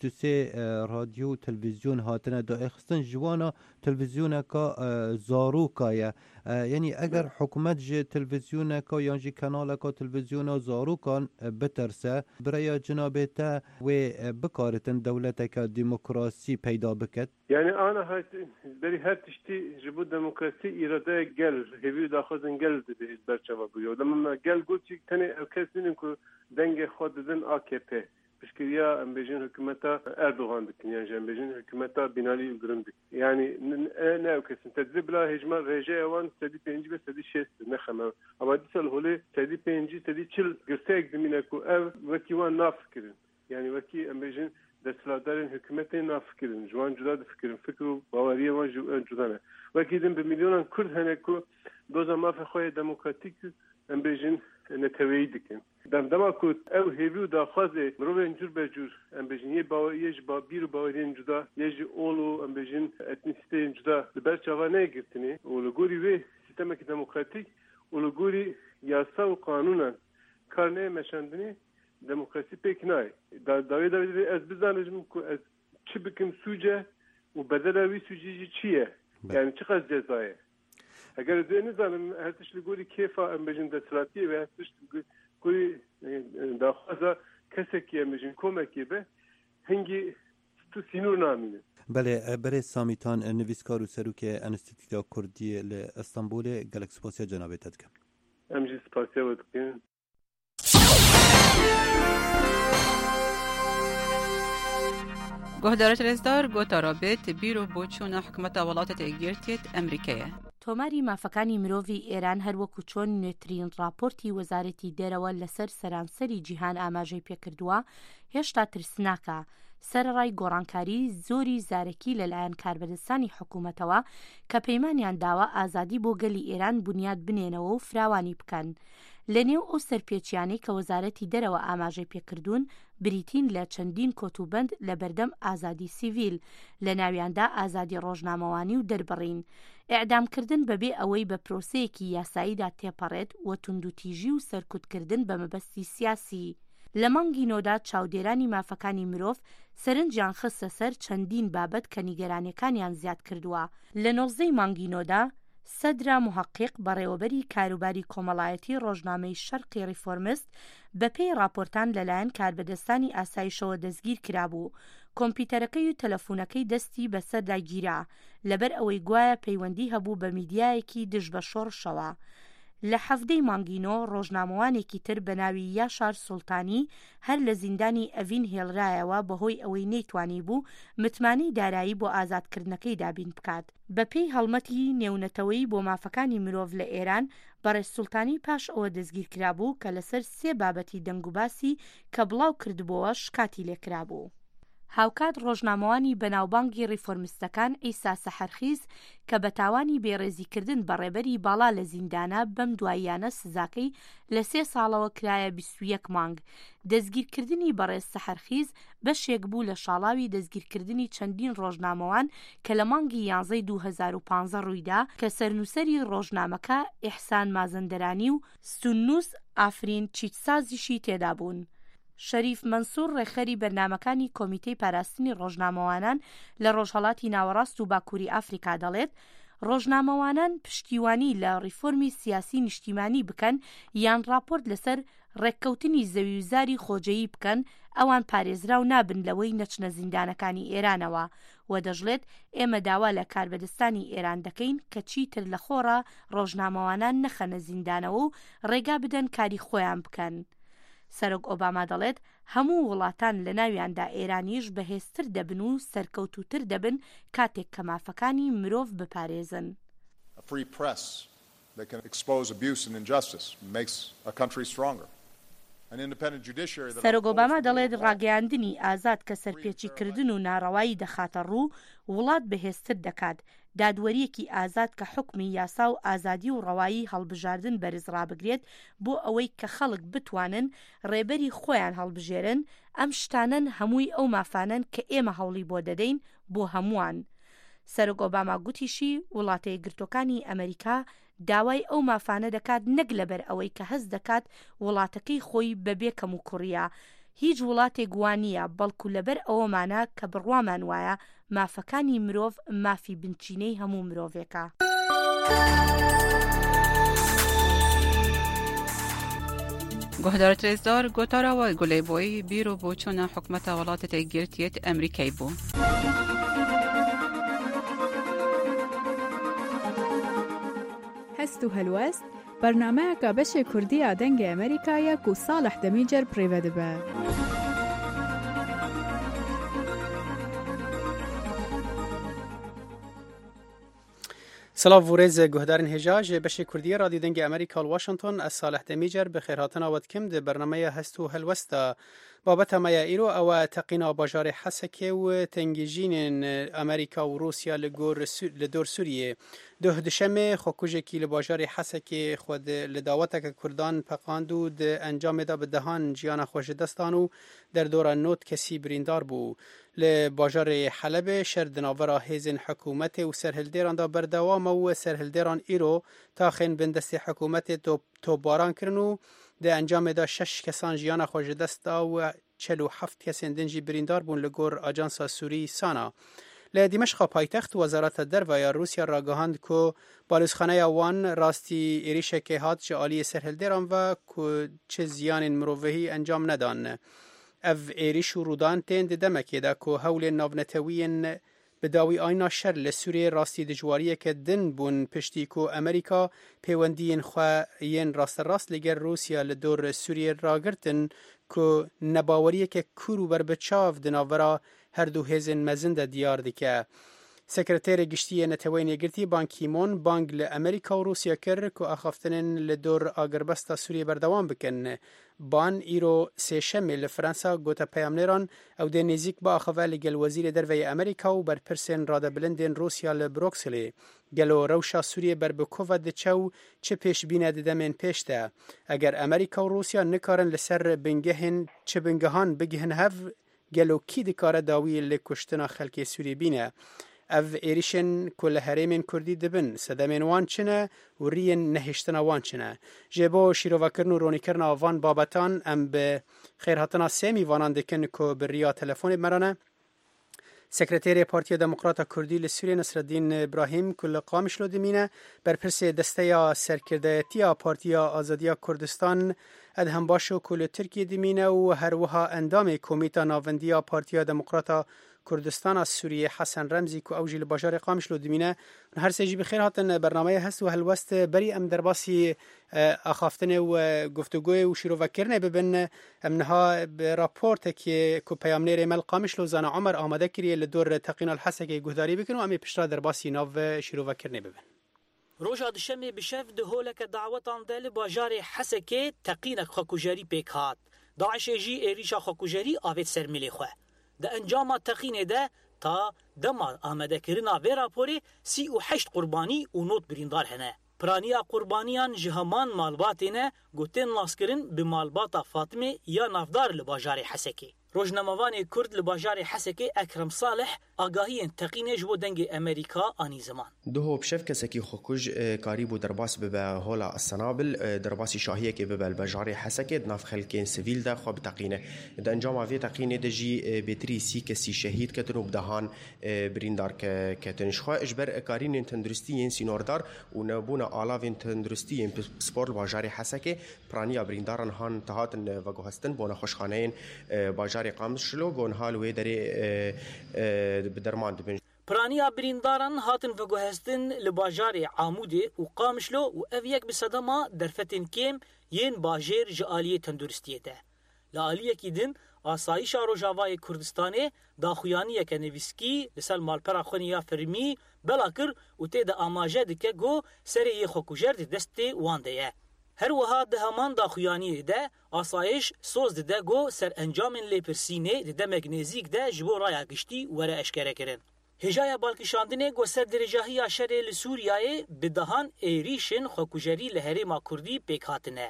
23 راديو تلفزيون هاتنا دا اخستن جوانا تلفزيون كا زاروكا يعني اگر حكومت جي تلفزيون كا يانجي كانال كا تلفزيون زاروكا بترسه برای جنابتا و بكارتن دولتك ديمقراسي پیدا بكت يعني انا بري هر تشتي جبو ديمقراسي اراده گل هيوي داخوزن گل دي برچوا بيو لما گل گوتي تني kesin ki denge xodidin AKP pişkiriya embejin hükümeta Erdoğan dikin yani embejin hükümeta Binali Yıldırım dik yani ne kesin tedribla hecma reje evan sedi penci ve sedi şest ne xema ama disal hole sedi penci sedi çil girsek dimine ku ev vekivan nafikirin yani veki embejin destladarın hükümetin nafikirin juan cuda fikirin fikru bavariye van cudane veki din bir milyonan Kürt hene ku doza mafi xoye demokratik embejin نتویی دکن. دما کود او هیوی دا خازه مروین جور به جور ام بجین یه باوریج با بیرو باورین جدا یه اولو ام بجین اتنیسته جدا لبر چاوا نگرتنی اولگوری وی سیستم دموکراتیک اولگوری یاسا و قانونا کارنه مشاندنی دموکراسی پک نای داوی از بزنم که از چی بکم سوجه و بدل وی سوجی چیه یعنی چقدر جزایه اگر دنی زنم هرتش لگوری کیفا امبجن دستلاتی و هرتش لگوری داخوزا کسی که امبجن کمکی به هنگی تو سینور نامینه. بله برای سامیتان نویسکار و سروک انستیتوت کردی استانبول گلک سپاسیا جنابت دکم. امجی سپاسیا ودکم. گهدارت رزدار گوتا رابط بیرو بوچون حکومت ولاتت اگرتیت امریکیه. تۆماری مافەکانی مرۆڤی ئێران هەروەکو چۆن نوێترین راپۆرتی وەزارەتی دەرەوە لەسەر سەرانسەری جیهان ئاماژەی پێکردووە هێشتا ترسناکە سەرڕای گۆڕانکاری زۆری زارەکی لەلایەن کاربەدەستانی حکوومەتەوە کە پەیمانیان داوە ئازادی بۆ گەلی ئێران بنیاد بنێنەوە و فراوانی بکەن لەنێو ئەو سەرپێچیانەی کە وەزارەتی دەرەوە ئاماژەی پێکردوون بریتین لە چەندین کۆتوبەند لە بەردەم ئازادی سیڤیل لە ناویاندا ئازادی ڕۆژنامەوانی و دەربڕین ئێعدامکردن بەبێ ئەوەی بە پرۆسەیەکی یاساییدا تێپەڕێت و توندوتیژی و سەرکوتکردن بە مەبەستی سیاسی لە مانگی نۆدا چاودێرانی مافەکانی مرۆڤ سەرنجیان خستە سەر چەندین بابەت کە نیگەرانیەکانیان زیاد کردووە لە نۆزدەی مانگی نۆدا سەدرا محقق بەڕێوەبەری کاروباری کۆمەڵایەتی ڕۆژنامەی شەرقی ریفۆرمست بەپێی راپۆرتان لەلایەن کاربەدەستانی ئاسایشەوە دەستگیر کرابوو کۆمپیوتەرەکەی و تەلەفۆنەکەی دەستی بەسەردا گیرا لەبەر ئەوەی گوایە پەیوەندی هەبوو بە میدیایەکی دژ بە شۆڕشەوە لە حەفتەی مانگینۆ ڕۆژنامەوانێکی تر بە ناوی یاشار سوڵتانی هەر لە زیندانی ئەڤین هێڵرایەوە بەهۆی ئەوەی نەیتوانی بوو متمانەی دارایی بۆ ئازادکردنەکەی دابین بکات بەپێی هەڵمەتی نێونەتەوەی بۆ مافەکانی مرۆڤ لە ئێران بەڕێز سوڵتانی پاش ئەوە دەستگیر کرابوو کە لەسەر 3 بابەتی دەنگ و باسی کە بڵاو کردبووە شکاتی لێکرابوو هاوکات ڕۆژنامەوانی بەناوبانگی ریفۆرمیستەکان ئیسا سەحەرخیز کە بە تاوانی بێڕێزیکردن بە ڕێبەری باڵا لە زیندانە بەم دواییانە سزاکەی لە 3 ساڵەوە کرایە 21 مانگ. دەستگیرکردنی بەڕێز سەحەرخیز بەشێک بوو لە شاڵاوی دەستگیرکردنی چەندین ڕۆژنامەوان کە لە مانگی 11 2015 ڕوویدا کە سەرنووسەری ڕۆژنامەکە ئیحسان مازەندەرانی و سونووس ئافرین چیتسازیشی تێدا بوون. شەریف مەنسوور ڕێخەری بەرنامەکانی کۆمیتەی پاراستنی ڕۆژنامەوانان لە ڕۆژهەڵاتی ناوەڕاست و باکووری ئافریقا دەڵێت ڕۆژنامەوانان پشتیوانی لە ڕیفۆرمی سیاسی نیشتیمانی بکەن یان راپۆرت لەسەر ڕێککەوتنی زەویوزاری خۆجەیی بکەن ئەوان پارێزراو نابن لەوەی نەچنە زیندانەکانی ئێرانەوە و دەژڵێت ئێمە داوا لە کاربەدەستانی ئێران دەکەین کە چیتر لە خۆڕە ڕۆژنامەوانان نەخەنە زیندانەوە و ڕێگا بدەن کاری خۆیان بکەن. سەرۆک ئۆباما دەڵێت هەموو وڵاتان لە ناویاندا ئێرانیش بەهێزتر دەبن و سەرکەوتوتر دەبن کاتێک کە مافەکانی مرۆڤ بپارێزن. سەرۆک ئۆباما دەڵێت ڕاگەیاندنی ئازاد کە سەرپێچیکردن و ناڕەوایی دەخاتە ڕوو وڵات بەهێزتر دەکات. دادوەریەکی ئازاد کە حکمی یاسا و ئازادی و ڕەوایی هەڵبژاردن بەرز ڕابگرێت بۆ ئەوەی کە خەڵک بتوانن ڕێبەری خۆیان هەڵبژێرن ئەم شتانن هەمووی ئەو مافانن کە ئێمە هەوڵی بۆ دەدەین بۆ هەمووان. سەرۆک ئۆباما گوتیشی وڵاتە یەکگرتووەکانی ئەمریکا داوای ئەو مافانە دەکات نەک لەبەر ئەوەی کە هەست دەکات وڵاتەکەی خۆی بەبێ کەم و کوڕیە. هیچ وڵاتێک گوانیە بەڵکو لەبەر ئەوەمانە کە بڕوامان وایە مافەکانی مرۆڤ مافی بنچینەی هەموو مرۆڤێکە. گۆهدار ترێزدار گۆتاراوە گولەیبۆی بیرۆ بۆ چۆنە حکومەتە وڵاتە تێگرتیێت ئەمریکای بوو. هەست و هەلوەست بەرنامەیەکە بەشێ کوردیە دەنگی ئەمریکایە و ساڵح دەمیجەر پڕێوە دەبە. سلااو ورێز گوهدارن هێژاژ بەشێ کوردیە رادیو دەنگی ئەمریکا واشنگتن ئە ساڵح دەمیجەر بەخێرهاتنەوەت کم دە بەرنمەیە هەست و هەلوەستە بابەتە مەیە ئیرۆ ئەوە تەقینا باژارێ حەسەکێ و تەنگیژینên ئەمریکا و رووسیا لە دۆر سووریێ دوهدشەمێ خۆکوژێکی لە باژارێ حەسەکێ خود لە داوەتەکە کوردان پەقاند و ئەنجامێدا بەدەهان ژیانە خۆشەدەستان و دەردۆرە نۆت کەسی بریندار بوو. لە باژارێ حەلەبێ شەر دناوەرا هێزن حکوومەتێ و سەرهەلدێراندا بەردەوامە و سەرهەلدێران ئیرۆ تاخێن بندەستی حکوومەتێ تۆباران کردن و دە ئەنجامێدا 6 کەسان ژیانە خۆشەدەستا و 47 کەسێن دنجی بریندار بوون لە گۆر ئاجانسا سووری سانا. لە دیمەشقا پایتەخت وەزارەتە دەرڤایە رووسیا ڕاگەهاند کۆ بالوزخانەیە وان ڕاستی عێریشێکێ هات جە عالیە سەرهەلدێران و چه زیانên مرۆڤهی ئەنجام نەدان. ئەڤ عێریش و ڕوودان تێن دەمەکێدا کۆ هەولێن ناونەتەویên بداوی ئاینا شەر لە سووریێ ڕاستی دژواریەکە دن بوون پشتی کۆ ئەمریکا پەیوەندیên خوایên ڕاستەڕاست لەگەر رووسیا لە دۆر سووریێ ڕاگرتن کۆ نەباوەریەکە کوور و بربەچاو دناوەرا هەردوو هێزن مەزندە دیار دکە. سەکرتێرە گشتیە نەتەوەی نێگرتی بانکیمۆن بانگ لە ئەمریکا و رووسیا کرد کۆ ئاخافتنن لە دۆر ئاگربەستا سووریێ بەردەوام بکەن. بان ئیرۆ سێشەمێ لە فەرەنسا گۆتە پەیامنێران ئەو دێ نێزیک بە ئاخەڤە لەگەل وەزیرە دەرڤەی ئەمریکا و بەرپرسێن ڕادەبلندێن رووسیا لە بروکسلێ گەلۆ ڕەوشا سووریێ بەربکۆڤە دچە و چ پێشبینە دەدەمێن پێشتە ئەگەر ئەمریکا و رووسیا نکارن لەسەر بنگەهن چ بنگەهان بگهن هەڤ گەلۆ کی دکارە داوی لە کوشتنا خەلکێ سووری بینە. ئەڤ عێریشن کۆ لە هەرێمên کوردی دبن سەدەمێن وان چنە و ریên نەهێشتنا وان چنە. جێ بۆ شیرۆڤەکردن و ڕۆنیکردنا وان بابەتان ئەم بە خێرهاتنا سێ میوانان دکن کۆ بڕیا تەلەفۆنێ مەرانە. سەکرتێرێ پارتیە دەموقراتە کوردی لە سووریێ نەسرەدین ئیبراهیم کۆ لە قامیشلۆ دمینە بەرپرسێ دەستەیە سەرکردایەتیە پارتیە ئازادیە کوردستان ئەدهەم باشە و کۆ لە تورکیە دمینە و هەروەها ئەندامێ کۆمیتە ناوەندیە پارتیە دەموقراتە کوردستان سووریە حەسەن ڕەمزی کو ئەوژی لە باژارێ قامیشلۆ دمینە هەر سێژی بخێر هاتن بەرنامەیە هەست و هەلوەست بەری ئەم دەرباسی ئاخافتنێ و گفتوگۆی و شیرۆڤەکردنێ ببن ئەمنها راپۆرتێکی کو پەیامنێرێ مەل قامیشلۆ زانە عومەر ئامادە کریە لە دۆر تەقینا الحەسەکەی گوهداری بکن و ئەمی پشتا دەرباسی ناو شیرۆڤەکردنێ ببن. ڕۆژا دشەمێ بشەف دهۆلەکە داوەتاندا لە باژارێ حەسەکێ تەقینەک خەکوژەری پێک هات. داعشێژی عێریشا خەکوژەری ئاوێت سەرمیلێ خوێ. د انجام تقینه ده تا دما آمده کرنا و راپوری 38 قربانی و نوت بریندار هنه. پرانیا قربانیان جهمان مالباتینه گوتن ناسکرین به مالباتا فاطمه یا نافدار لباجار حسکی. روزنامه‌وان کرد لباجار حسکی اکرم صالح آگاهی تقینه جبو دنگ امریکا آنی زمان. دهو بشف کسکی خوکوج کاری بو درباس به هولا السنابل درباسی شاهیه که به الباجار حسکی ناف خلکین سیویل ده خوب تقینه. د انجام اوی تقینه دجی بتری سی کسی شهید کتن و بدهان بریندار کتنش خو اجبر کارین تندرستی سینوردار و نبونا آلاوین تندرستی سپور باجار حسکی پرانیا بریندارن هان تهاتن و گوهستن بونا خوشخانهین باجار قامز شلو گون حال وی دری بدرمان دبن. پرانیا برینداران هاتن و گوهستن لباجار عاموده و قامشلو و اویک بصدما درفتن کم ین باجر جالیه تندرستیه ده. لعالیه کی دن آسایش روجاوای کردستانه داخویانیه که نویسکی لسال مالپرا خونیا فرمی بلاکر و تید آماجه دکه گو سریه خوکوجر دسته وانده. هر وها ده همان داخویانی ده آسایش سوز ده گو سر انجام لیپرسینه ده مگنیزیک ده جبو رای گشتی وره اشکره کرن. هجای بالکشاندنه گو سر درجاهی آشر لسوریای بدهان ایریشن خوکوجری لحرما کردی پیکاتنه.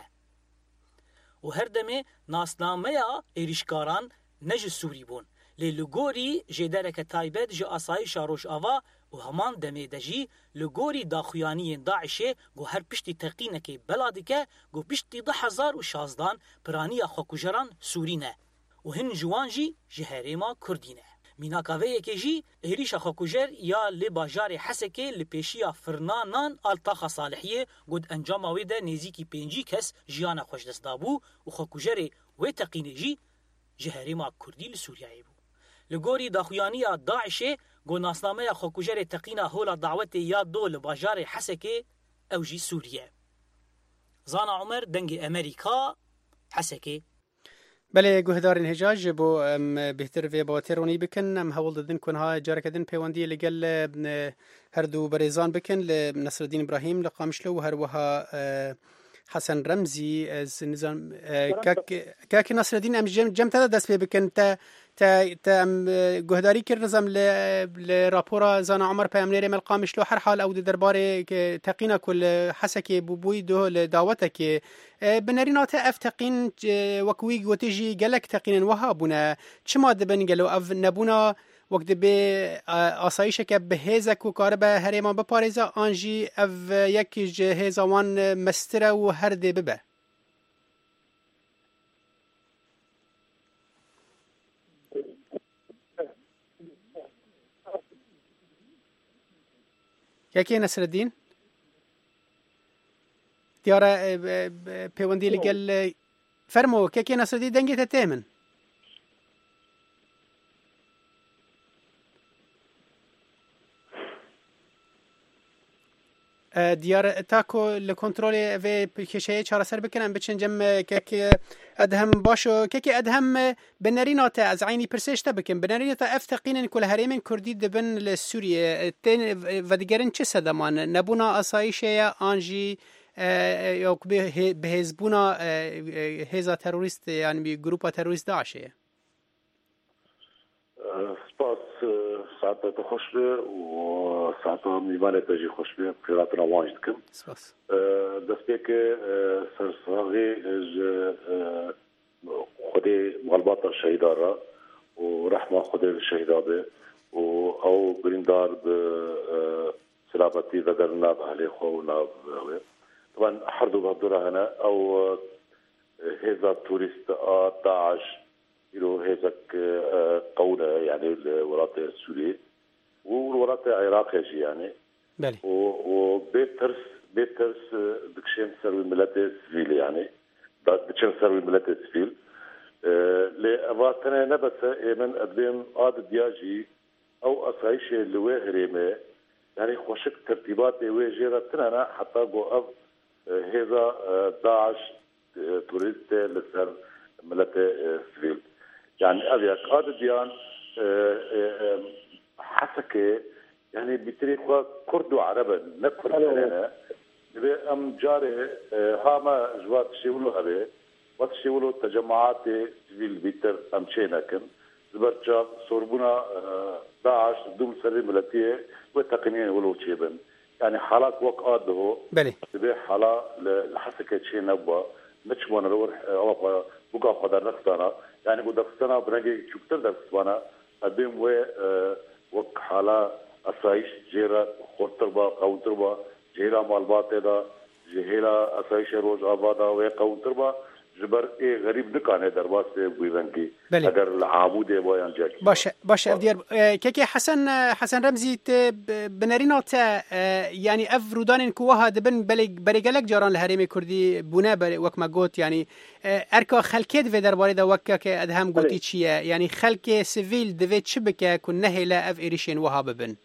و هر دمه ناسنامه ایریشکاران نج سوری بون. لگوری جدرک تایبت جا آسایش روش آوا و همان دمه دجی لگوری داخویانی داعشه گو هر پشتی تقینه که بلاده که گو پشتی 1016 پرانی خوکوجران سورینه و هن جوان جی جهرما کردینه. میناکاوه که جی ایریش خوکوجر یا لباجار حسکه لپیشیا فرنانان آلتاخ صالحیه گود انجام آویده نیزیکی 5 کس جیان خوش دست دابو و خوکوجر و تقینه جی جهرما کردی لسوریایی بو. لگوری داخویانی داعشه گو ناسنامه خوکوجر تقینه هولا دعوت یاد دو لباجار حسکه او جی سوریه. زانا عمر دنگ امریکا حسکه. بله گوهدارین هجاج بو بهتر و باترونی بکن ام هول ددن کنها جارکدن پیوندی لگل هر دو بریزان بکن لنصر الدین ابراهیم لقامشلو و هر وها حسن رمزی از نظام كاك نصر الدين ام جم تدا دست بكن تا گهداری کرد نظام لراپورا زانا عمر پیامنیر ملقامش لو هر حال او درباره تقینا کل حسکی بوی دو لدعوتك بنرينات اف تقين وكوي وتجي قالك تقين وهابنا چما دبن قالو اف نبونا وقت به آسایش که به هزک و کار به هریما بپارزه آنجی اف یکی هزوان مستره و هر ده ببه یکی نصر الدین دیاره پیوندی لگل فرمو که نصر الدین دنگی تتیمن دیار تاکو لکنترل و کشای چهار سر بکنم بچن جم که ادهم باشو که ادهم بنرینات از عینی پرسشته بکن بنرینات افتقین کل هریمن کردی دبن لسوریه تن و دیگرن چه صدمان نبونا آسایش یا آنجی یا به حزبونا حزب تروریست یعنی گروپ تروریست داعشه سپاس ساعت خوش به و ساعت میوان تجی خوش به خیراتنا واجد کم سپاس دست که سرساغی خود مغلبات الشهیدا را و رحمه خود الشهیدا به و او بریندار به سلامتی و در ناب اهلی خو و ناب طبعا حردو بابدورا هنا او هذا توريست داعش يرو هذاك قولة يعني الولايات السورية والولايات العراق يجي يعني بلي وبيترس دكشين سروي ملات السفيل يعني دكشين سروي ملات السفيل لأفاتنا نبت من أدبين عاد دياجي أو أصعيش اللي ما يعني خوشك ترتيبات وجيرتنا حتى بوقف هذا داعش توريست لسر ملات السفيل يعني أبيك هذا ديان حسكة يعني بتريخ كرد وعربا نكفر لنا أم جاري هاما جوات شيولو أبي وات شيولو تجمعات سيفيل بيتر أم شيناكن زبرجا صوربونا داعش دوم سري ملتيه وتقنيه ولو تشيبن يعني حالات وقعات ده بله تبي حاله لحسكه شيء نبوا مش وانا روح او بقى قدر نقصنا يعني قدرتنا بنجي شكتر دكتوانا قديم وق حاله اسايش جيرا خطربا قوتربا جيرا مالبات دا جهيلا اسايش روز آبادا وقوتربا جبر غریب نکانه در واسه بویونگی اگر العاموده بایان جاکی باشه افدیار ککی حسن رمزی بنرینات یعنی اف رودان کوها دبن بریگلک جاران لحریم کردی بونه وک ما گوت یعنی ارکا خلکت و درباره دا وکا که ادهم گوتی چیه یعنی خلک سیویل دوی چه بکه کن نهیلا اف ایریشین وها ببن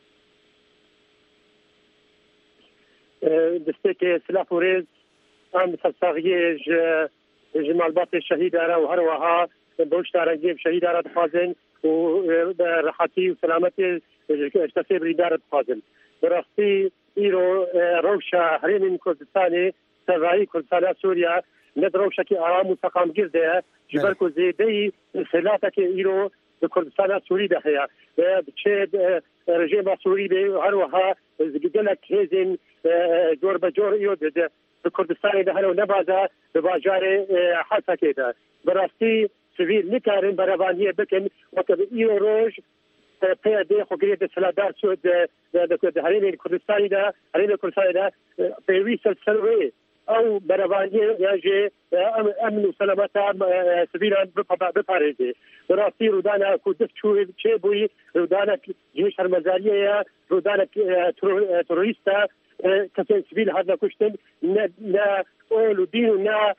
دسته که سلاف و ریز ام سرساغیه جمالبات الشهيد أرى وهروها بوش تارجيب شهيد أرى تخازن وراحتي وسلامتي اشتسيب ريدار تخازن برختي إيرو روشة هرين كردستاني سرائي كردستان سوريا ند روشة كي آرام وسقام جرده جبركو زيدي سلاتك إيرو كردستان سوري دهيا بتشيد رجيم سوري بهروها قلك هيزن جور بجور يود كردستان ده هلو نبازا بباجار حاسة كده براستي سويل نكارن برابانية بكن وكب إيو روج بيادي خوكرية سلادار سود ده هرين كردستان ده هرين كردستان ده بيويس السلوية أو برابانية يجي أمن وسلامتا سويلا بباريزي براستي رودانا كودف شوي رودانا جيش المزارية رودانا توريستا كسين سبيل هذا كشتن نا أول دين نا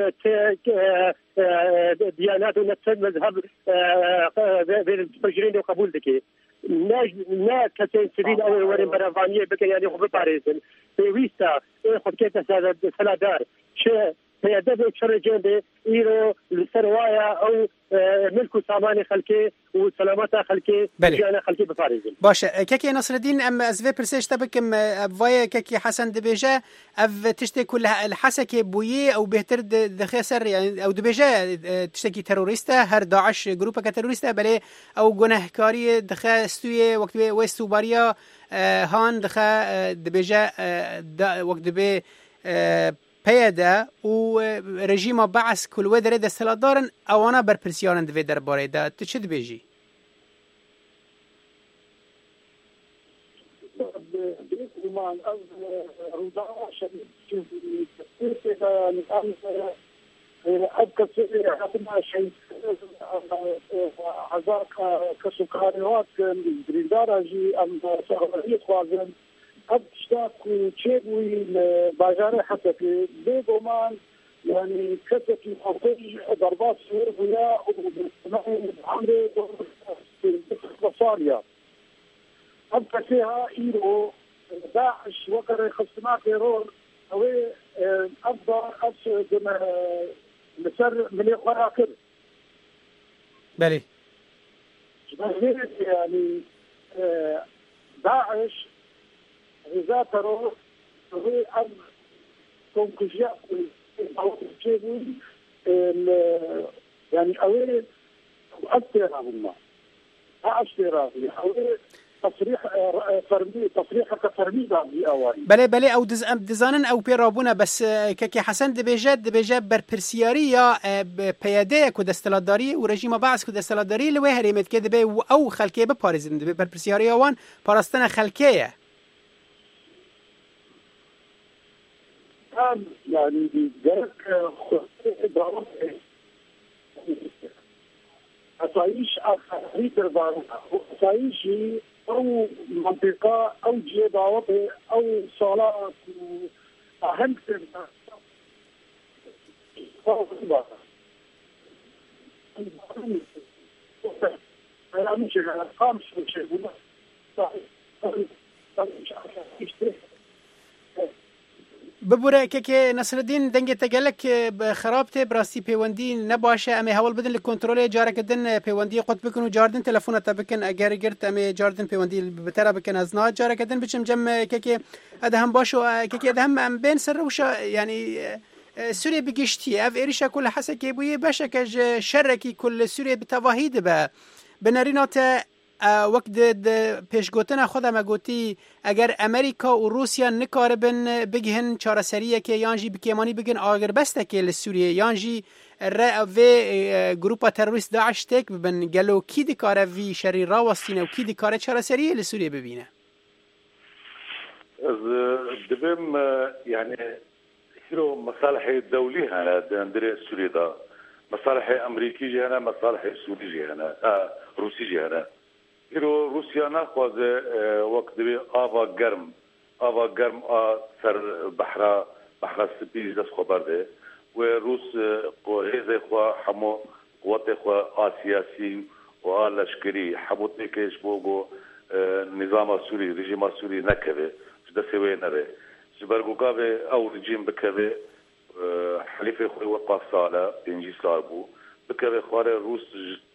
ديانات ونفس مذهب بين المتفجرين وقبول ذكي نا كسين سبيل أول ورين برافانية بك يعني خب باريزن بيويستا خد كيتا سلادار شيء فيدبر شر جنبه إيرو لسروايا أو ملكو سامان خلكي وسلامتا خلكي جانا خلكي بفاريزن باشه كيكي نصر الدين أم أزفي برسيش تبكم فايا كيكي حسن دبيجا أف تشتكي كل الحسكي بويه أو بهتر دخيسر يعني أو دبيجا تشتكي تروريستا هر داعش جروبا كتروريستا بلي أو جناهكاري دخا استوية وقت ويستوباريا هان دخا دبيجا وقت دبي پیدا و رژیم بعث کل و داره دستلا دارن اوانا بر پرسیارن دوی در باره دا تو چه دبیجی؟ بإيمان أو رضاعة شديد أبقى حتما شيء عزاق كسكاريات بريدارة جي أم سعودية خوازن اشتاق وشيبوي باجاري حسكي بيغومان يعني كتكي حقيقي ضربات سوريا وبالسماعي عمري بصاريا أبقى فيها إيرو داعش وقر خصمات يرون أوي أفضل أسد مسر من القراكر بلي يعني داعش إذا ترى هي أم كونكجيا أو شيء يعني أول أكثر هم أكثر أول تصريح كفرمي بعدي أوائل بله أو دزانن أو بيرابونا بس كي حسن دبيجات بر برسيارية بيادية كدستلاداري ورجيم بعث كدستلاداري اللي وهريمت كده بي أو خلكية بباريزن بر برسيارية وان باراستنا خلكية يعني جرك ضرب أسايش أخريت الضرب أسايش أو منطقة أو جيباوت أو صلاة أهم ببوره که نصر الدین دنگ تگلک خرابته براستی پیوندی نباشه امی حوال بدن لکنترول جاره کردن پیوندی خود بکن و جاردن تلفن تا بکن اگر گرت امی جاردن پیوندی بتره بکن از نه جاره کردن بچم جم که ادهم باشو که ادهم ام بین سر وش یعنی سوریه بگشتی اف ایریشا کل حسکی بویه باشه که شرکی کل سوریه بتواهی دبه بنرینات وقت پیشگوتن خودم گوتی اگر امریکا و روسیا نکاره بن بگهن چارەسەریە که یانجی بکیمانی بگن آگر بسته که لسوریه یانجی و گروپا تروریست داعش تک ببن گلو کی دکاره وی شری راوستینه و کی دکاره چارەسەریە لسوریه ببینه دبم يعني هيرو مصالح دولي هنا دندري سوريا دا مصالح امريكي جي هنا مصالح سوري جي هنا روسي جي هنا هيرو روسيا ناخذ وقت دبي افا گرم سر بحر سبيز دس خبر ده وروس قوهزه خو حمو قوات خو سياسي والاشكري حموتني كيش بوغو نظام سوري رژیم سوري نكبه ده سوي نره جبرگوكابه او رژیم بكبه حليفه خوي وقف صاله بنجي صابو بكبه خوار روس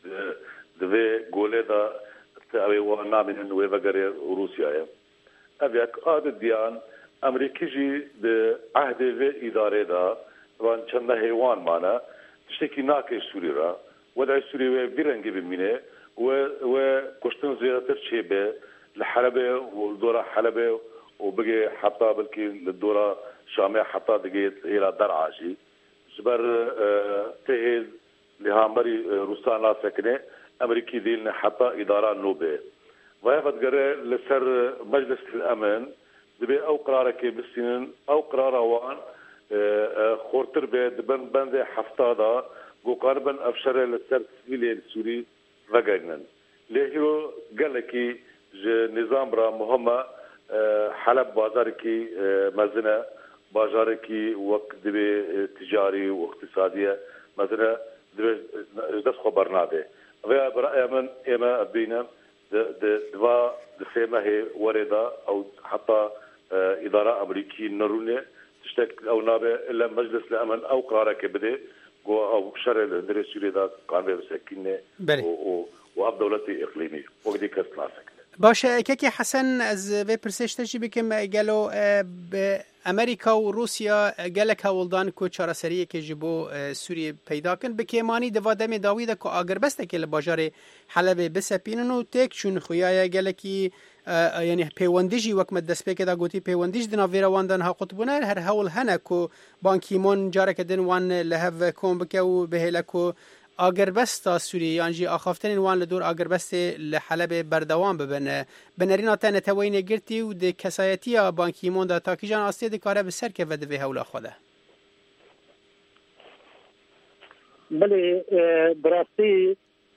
دبي گوله دا تاوي وانا من انه وغير روسيا ابيك قاد ديان امريكي جي ده عهد في اداره دا طبعا چند حيوان معنا تشتكي ناكي سوري را ودا سوري بيرنگي بمينه و كشتن زيادة شيبه لحلبة والدورة حلبة وبقي حتى بلكي للدورة شامية حتى دقيت إلى درعا شي جبر تهيز لهامري روسان لا سكنة أمريكي ديلنا حتى إدارة نوبة ويفت قرر لسر مجلس الأمن دبي أو قرارك بالسنين أو قرار وان خورتر بيد بند حفتادا جو قربن أفشر لسر سبيلي السوري وگرنن لهیرو گلکی نظام را مهمه حلب بازار کی مزنه بازار کی وقت دبی تجاری و اقتصادیه مزنه دبی دست خبر ناده و برای من اما بینم دوا دسمه هی ورده او حتی اداره امریکی نرونه تشتك او نابه الا مجلس الامن او قرار كبده جو او شرع الهندري سوري دا قانون بسكينه و دولتي اقليمي وقدي كسلاسك باشه که حسن از به پرسشتجی بکم گلو امریکا و روسیا گلک هولدان کو چارەسەریە که جبو سوریه پیدا کن بکیمانی دوادم داویده که آگر بسته که لباجار حلب بسپینن و تک چون خویای گلکی یعنی پیوندیجی وکمت دست بکه دا گوتی پیوندیج دنا ویرواندن ها قطبونه هر هول هنه که بانکیمون جاره کدن وان لهو کن بکه و بهلکو آگربستا سوریه یانجی آخافتن وان لدور آگربست لحلب بردوام ببنه بنرینا تنه توین گرتی و ده کسایتی بانکیمون دا تاکیجان آستی ده کاره بسر که وده به هولا خوده بله براستی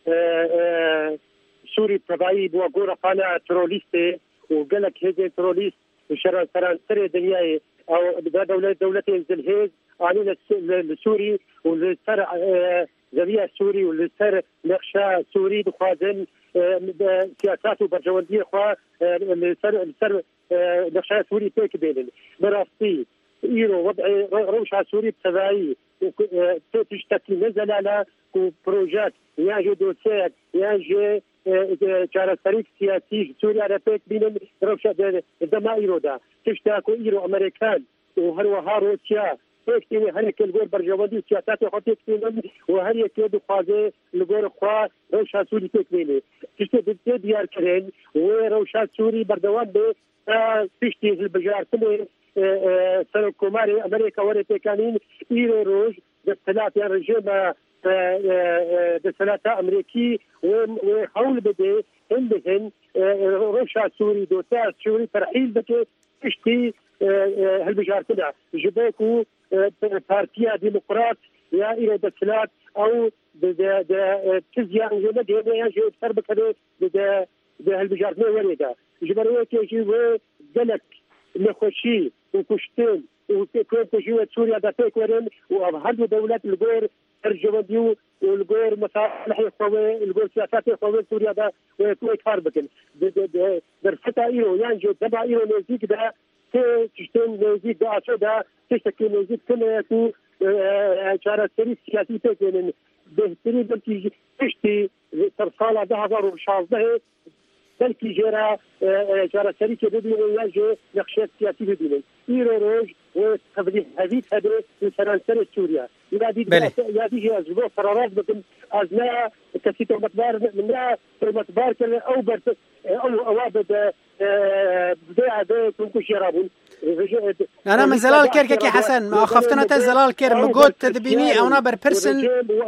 سوری تبعی بوا گورا قانا ترولیسته و گلک هزه ترولیست و سرانسر دنیای او دولت زلهیز آنی لسوری و لسر زویه سوری و لسر نقشه سوری بخوازن سیاسات و برجواندی خواه لسر نقشه سوری پیک بینن براستی ایرو وضع روشها سوری بتبعی تشتكي نزل بروجات ياجي دوسيات ياجي چارەسەری سیاسی سوریا را پێک بینن ڕەوشە دەما ئیرۆدا تشتاک و ئیرۆ ئەمریکان و هەروەها روسیا پێکتێنێ هەرێک لەگۆر بەرژەوەندی و سیاساتی خۆ پێک بینن و هەرێکێ دخوازێ لەگۆر خوا ڕەوشە سووری پێک بینێ تشتێ بێ دیارکردن و ڕەوشە سووری بەردەوام بێ پشتی هەڵبژاردنێ سەرۆکۆماری ئەمریکا وەرە پێکانین ئیرۆ ڕۆژ دەسەلاتیان ڕژێمە دەسەلاتە ئەمریکی و هەوڵ بدێ هەندێکن ڕۆژا سووری دۆتا سووری تەرحیل بکێ پشتی هەڵبژاردنە ji bo ku Partiya Demokrat ya îro desthilat ew tiziyan jê nedêne yan jê ser bikeve di hilbijartinê werê de ji ber wê jî wê gelek nexweşî û kuştin û ku jî we Sûriya de pêk werin û ev her du dewlet li gor erjewendî û li gor mesalihê xwe wê li gor siyasatê xwe wê Sûriya de wê kar bikin derseta îro yan jê dema îro nêzik de تشتن نزیک به آسوده تشتکی نزیک کنه تو چارەسەری سیاسی پێکێنن بهتری بلکی تشتی سەر ساڵا 2016 بلکه جرا شریک ببینه یا جو نقشه سیاسی ببینه ایروج و تبلیغ حدیث هذا سرانسر سوريا يادي از جو قرارات بكم از لا كسيتو متبار من لا متبار او برت او اوابد بيع كم شرابون انا من زلال كيركي حسن ما خفتنا تزلال كير مقود تدبيني او نابر بيرسن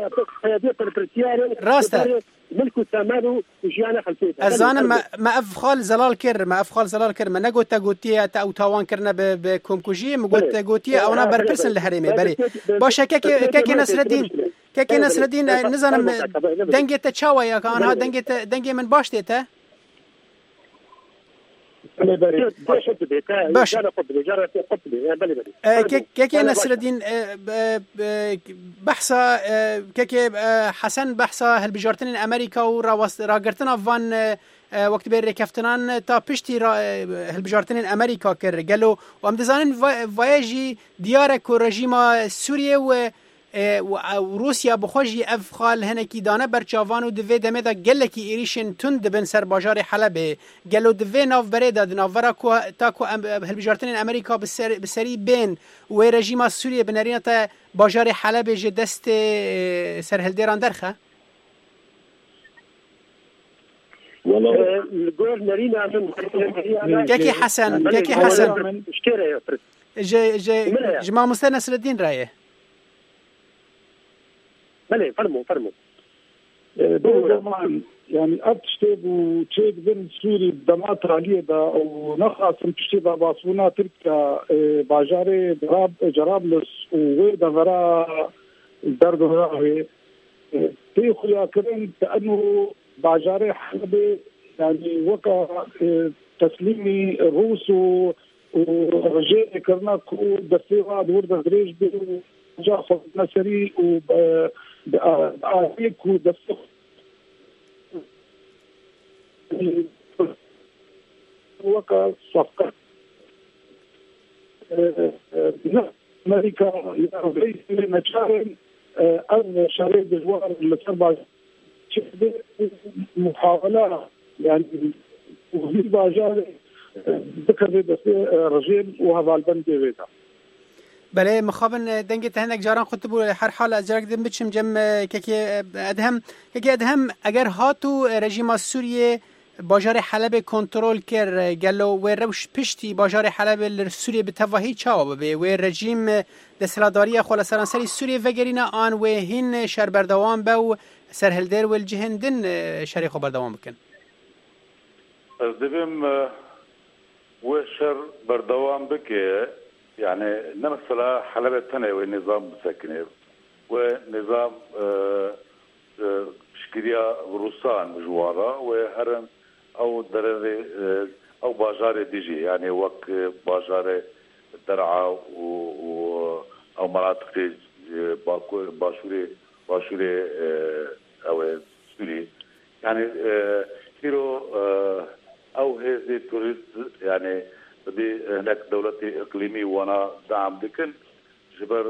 راستا ملكو ثمانو وجيانا خلفيتها الزانا ما افخال زلال كير ما نقول تقوتيه او تاوان كرنا بكومكوجي مقول تقوتيه او نابر بيرسن الحريمي بري باشا كيكي نصر الدين نزانم دنگه تشاوى يا كان ها دنگه من باش ديته باش كيكي نصر الدين بحثا كيكي حسن بحثا هالبجارتين امريكا وراغرتنا فان وقت بير كفتنان تا پشتی هالبجارتين امريكا كر قالوا وام دزانن فوايجي ديارك رژیم سوريا و روسیا بخوجی افخال هنکی دانه برچاوان و دوی دمه دا گلکی ایریشن تند بن سر باجار حلب گلو دوی ناف بريدا دناورا تاکو هلبجارتن امریکا بسری بین و رژیم سوریه بنرینه تا باجار حلب جه دست سر هلدیران درخه نقول نرينا من كيكي حسن جماعة مستنى نصر الدين رايه بله فرمو يعني أبتشتب وتشيد بين سوري دمات رالية دا ونخاص تشتب باصونا تركيا باجاري جرابلس وويدا فرا الدرد هراوي تيخو يا كرين تأنه باجاري حلبي يعني وكا تسليمي الروس ورجاء كرناكو دستيغا دور دريج بي جاخذ نسري وبآيك ودستيغ وكا صفقة أمريكا يرغي مجارين أرض شريط بجوار المتربع محاولة يعني وغير باجاري ذكر رجيم وهذا البند بيتا بله مخابن دنگه تهنک جاران خود بول هر حال از جرگ دم بچم جم که ادهم اگر هاتو رژیم سوریه باجار حلب کنترل کر گلو و روش پشتی باجار حلب سوریه به تواهی چاو به و رژیم دستلاداری خلا سرانسری سوریه وگرینا آن و هین شر بردوام به سرهلدر و الجهندن شریخو بردوام بکن از دبیم و شر بردوام بکه يعني نمثل حلبة تنوي والنظام مسكنه ونظام شكريا روسان جوارا وهرن او دراري او باجار ديجي يعني وك باجار درعا او مناطق باشوري او سوري يعني كيلو او هذه توريست يعني بدي هناك دولتي إقليمي وأنا دعم لكن جبر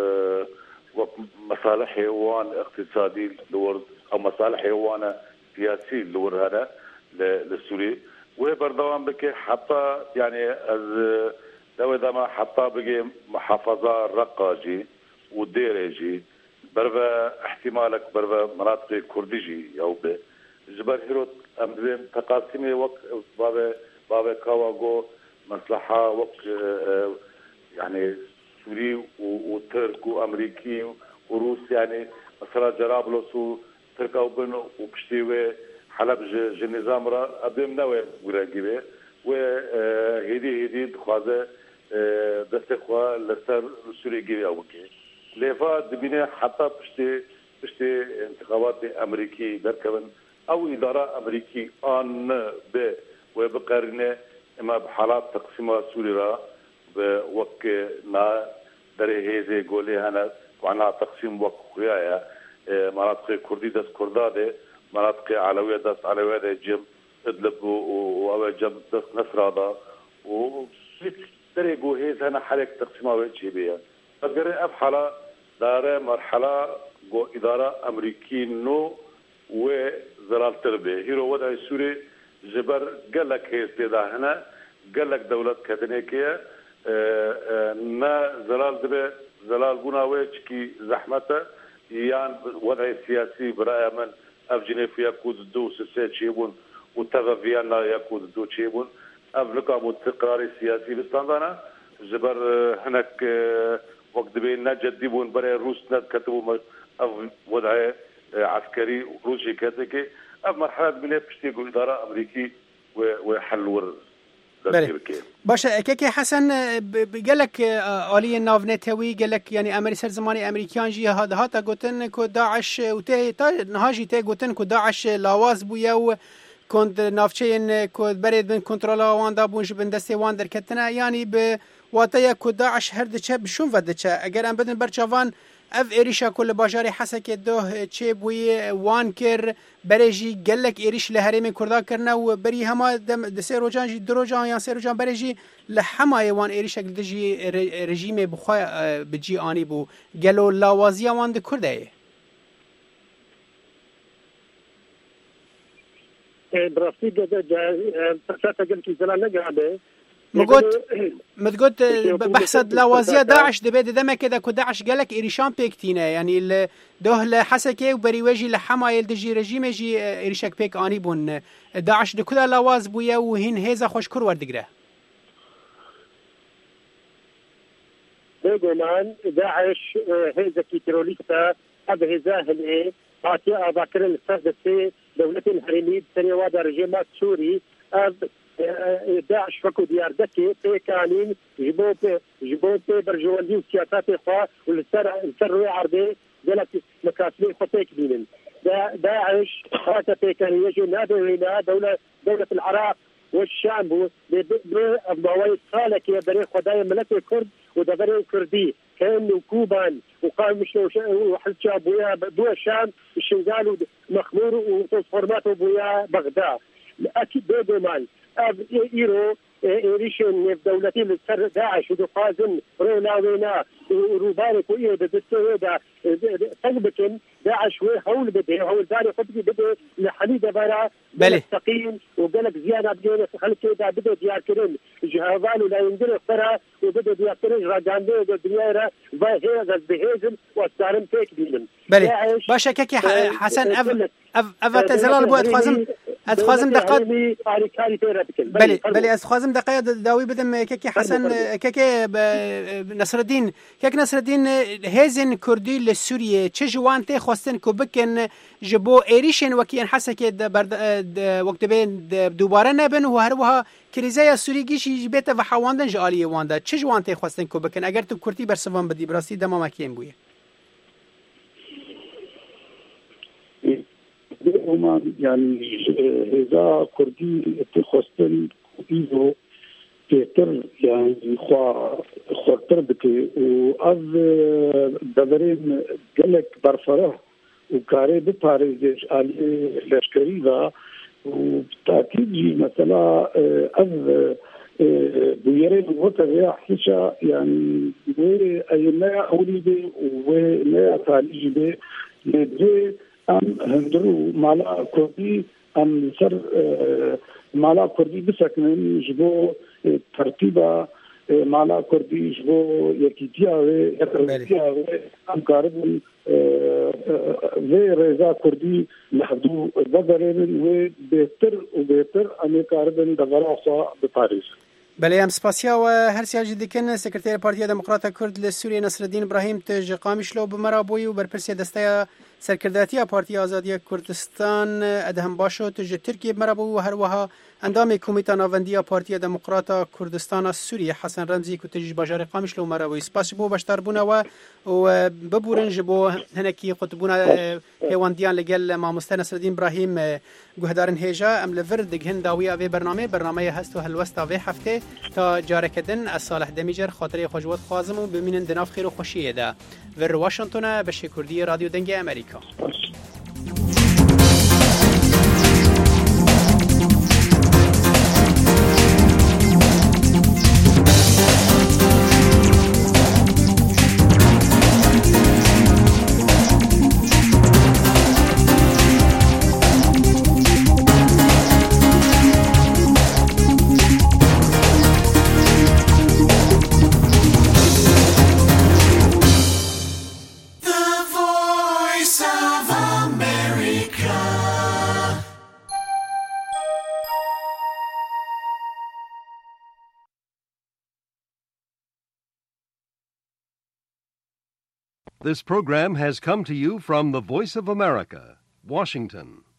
مصالح حيوان اقتصادي لورد أو مصالح حيوان سياسي لورد هذا للسوري وبردوام بك حتى يعني لو إذا ما حتى بقي محافظة رقاجي وديرجي بربا احتمالك بربا مناطق كرديجي أو جبر هيروت أمدين تقاسمي وقت بابا كاواغو مصلحة وقت يعني سوري وترك وأمريكي وروس يعني مثلا جرابلس وتركا وبن وبشتيوه حلب جنظام را أبدم نوى وراجبه وهدي دخوازه دستخوا لسر سوري جري أوكي لفا دبينه حتى بشتي انتخابات أمريكي دركبن أو إدارة أمريكي آن ب وبقرنه اما بحالات تقسيم سوريا بوقت نا دري هذه قولي هنا وعنا تقسيم وقت خويا مناطق كردي دس كرداده مناطق علوية دس علوية ده جم ادلب و جم دس نصر هذا و دري قولي هنا حركة تقسيم وجهي بيا فقري أفحلا دار مرحلة جو إدارة أمريكي نو وزلال تربية هيرو وضع سوري جبر قالك هي سيدا هنا قالك دولة كدنيكية نا زلال دبي زلال بناويج كي زحمته يان وضع سياسي برأي من أفجنيف يكود دو سيسي تشيبون وتغفيانا يكود دو تشيبون أفلقا متقراري سياسي بستاندانا جبر هناك وقت بين نجدبون برأي روس كتبوا وضع عسكري روسي كاتكي أف مرحلة من بشتيقوا إدارة أمريكي وحلور باشه که حسن قالك آلي نافنتوي قالك يعني أمريكا زماني أمريكان جي هذا قلتن كو داعش وتي نهاجي تي قلتن كو داعش لاواز بويا وكنت نافشين كو بريد من كنترولا واندا بونج بندستي واندر كتنا يعني بواتيا كو داعش هردچه بشون ودچه اگر ام بدن برچوان اف ایریشا کل باجاری حسک دوه چه بوی وان کر برجی گلک ایریش لهرم کردا کرنا و بری هما د سه روجان جی دروجان یا سه روجان برجی لحمای وان ایریش دجی رژیم بخوا بجی آنی بو گلو لاوازی وان د کرده براستی ده فسات قال کی زلا نگاده متقولت بحثد لوازية داعش دبيت دما كده كو داعش قالك إيريشان بيكتينا يعني دوه لحسكي وبري وجي لحما يلدجي رجيم يجي إيريشاك بيك آني بون داعش دو كده لواز بويا وهين هيزا خوش كر وردقره بيقولان داعش هيزا كي تروليستا هذا هيزا هلئي عاتي أباكر الفردسي دولة الهرميد سنوات رجيمات سوري داعش فكو ديار دكي بيكانين جبوت برجواندي وسياسات اخوا والسر عربي قالك مكاسبين خطيك بينن داعش هذا بيكاني يجي نادوا هنا دولة العراق والشام بوايد خالك يا بري خدايا ملك الكرد ودبري كردي كانه كوبان وقام مش وحلتشا بويا بويا الشام الشنغال مخمور وترانسفورماتو بويا بغداد اكيد بيدومان ايرو ريشن في دولتي اللي داعش ودخازن رونا وروبارك وإيه بدستويدا طلبكن داعش وهول بده هول داري خطبي بده لحليدة برا مستقيم وقالك زيادة بجينا خلك كده بده ديار كرين جهازان ولا ينزل اخترى وبده ديار كرين راجاندو دنيا هي بهيزم واستعرم تيك بينم بلي باشا كيكي حسن أفت زلال بو أتخازم دقات بلي أتخازم دقات داوي بدم كيكي حسن كيكي نصر الدين نصر الدين هزن كردي لسوريا چه جوانته خواستن کو بکن جبو ایریشن وکین حسکه وقت بین دوباره نبن و هر وها کریزه سوری گیش بیت و حواندن جالی واندا چه جوانته خواستن کو بکن اگر تو کردی برسوان بدی براستی دما مکیم بویه يعني إذا كردي تخصن إيزو تر يعني خاطر بكي وأذ دبرين قلك برفره وكاري بباريزش على لشكري ذا وبالتأكيد جي مثلا أذ بيرين وتبع حشا يعني وأينا أولي بي وأينا تالي بي لدي أم هندرو مالا كردي أم سر مالا كردي بسكنن جبو ترتيبا مالا كردي جبو يكيتياوي يكيتياوي أم كاربن في رزا كردي لحدو بدرين وبيتر أم كاربن دغراصا بباريس بله ام سپاسیا و هر سیاج دیکن سکرتیر پارتی دموکرات کرد لسوریه نصر الدین ابراهیم تج قامشلو بمرابوی و برپرسی دسته سرکرداتی پارتی آزادی کردستان ادهم باشو تج ترکیه بمرابوی و هر وها اندام کمیته ناوندی پارتی دموکرات کردستان سوریه حسن رمزی کو تج باجار قامشلو مرابوی سپاس بو بشتر بونه و ببورنج بو هنکی قطبونه هیواندیان لگل ماموسته نصر الدین ابراهیم گهدارن هجا ام لورد گهن داوی اوی برنامه هست و هلوستا و هفته تا جارکدن از صالح دمیجر خاطره خوشوت خوازم و ببینن دناف خیر و خوشیه ده ور واشنطن به شکردی رادیو دنگ امریکا This program has come to you from the Voice of America, Washington.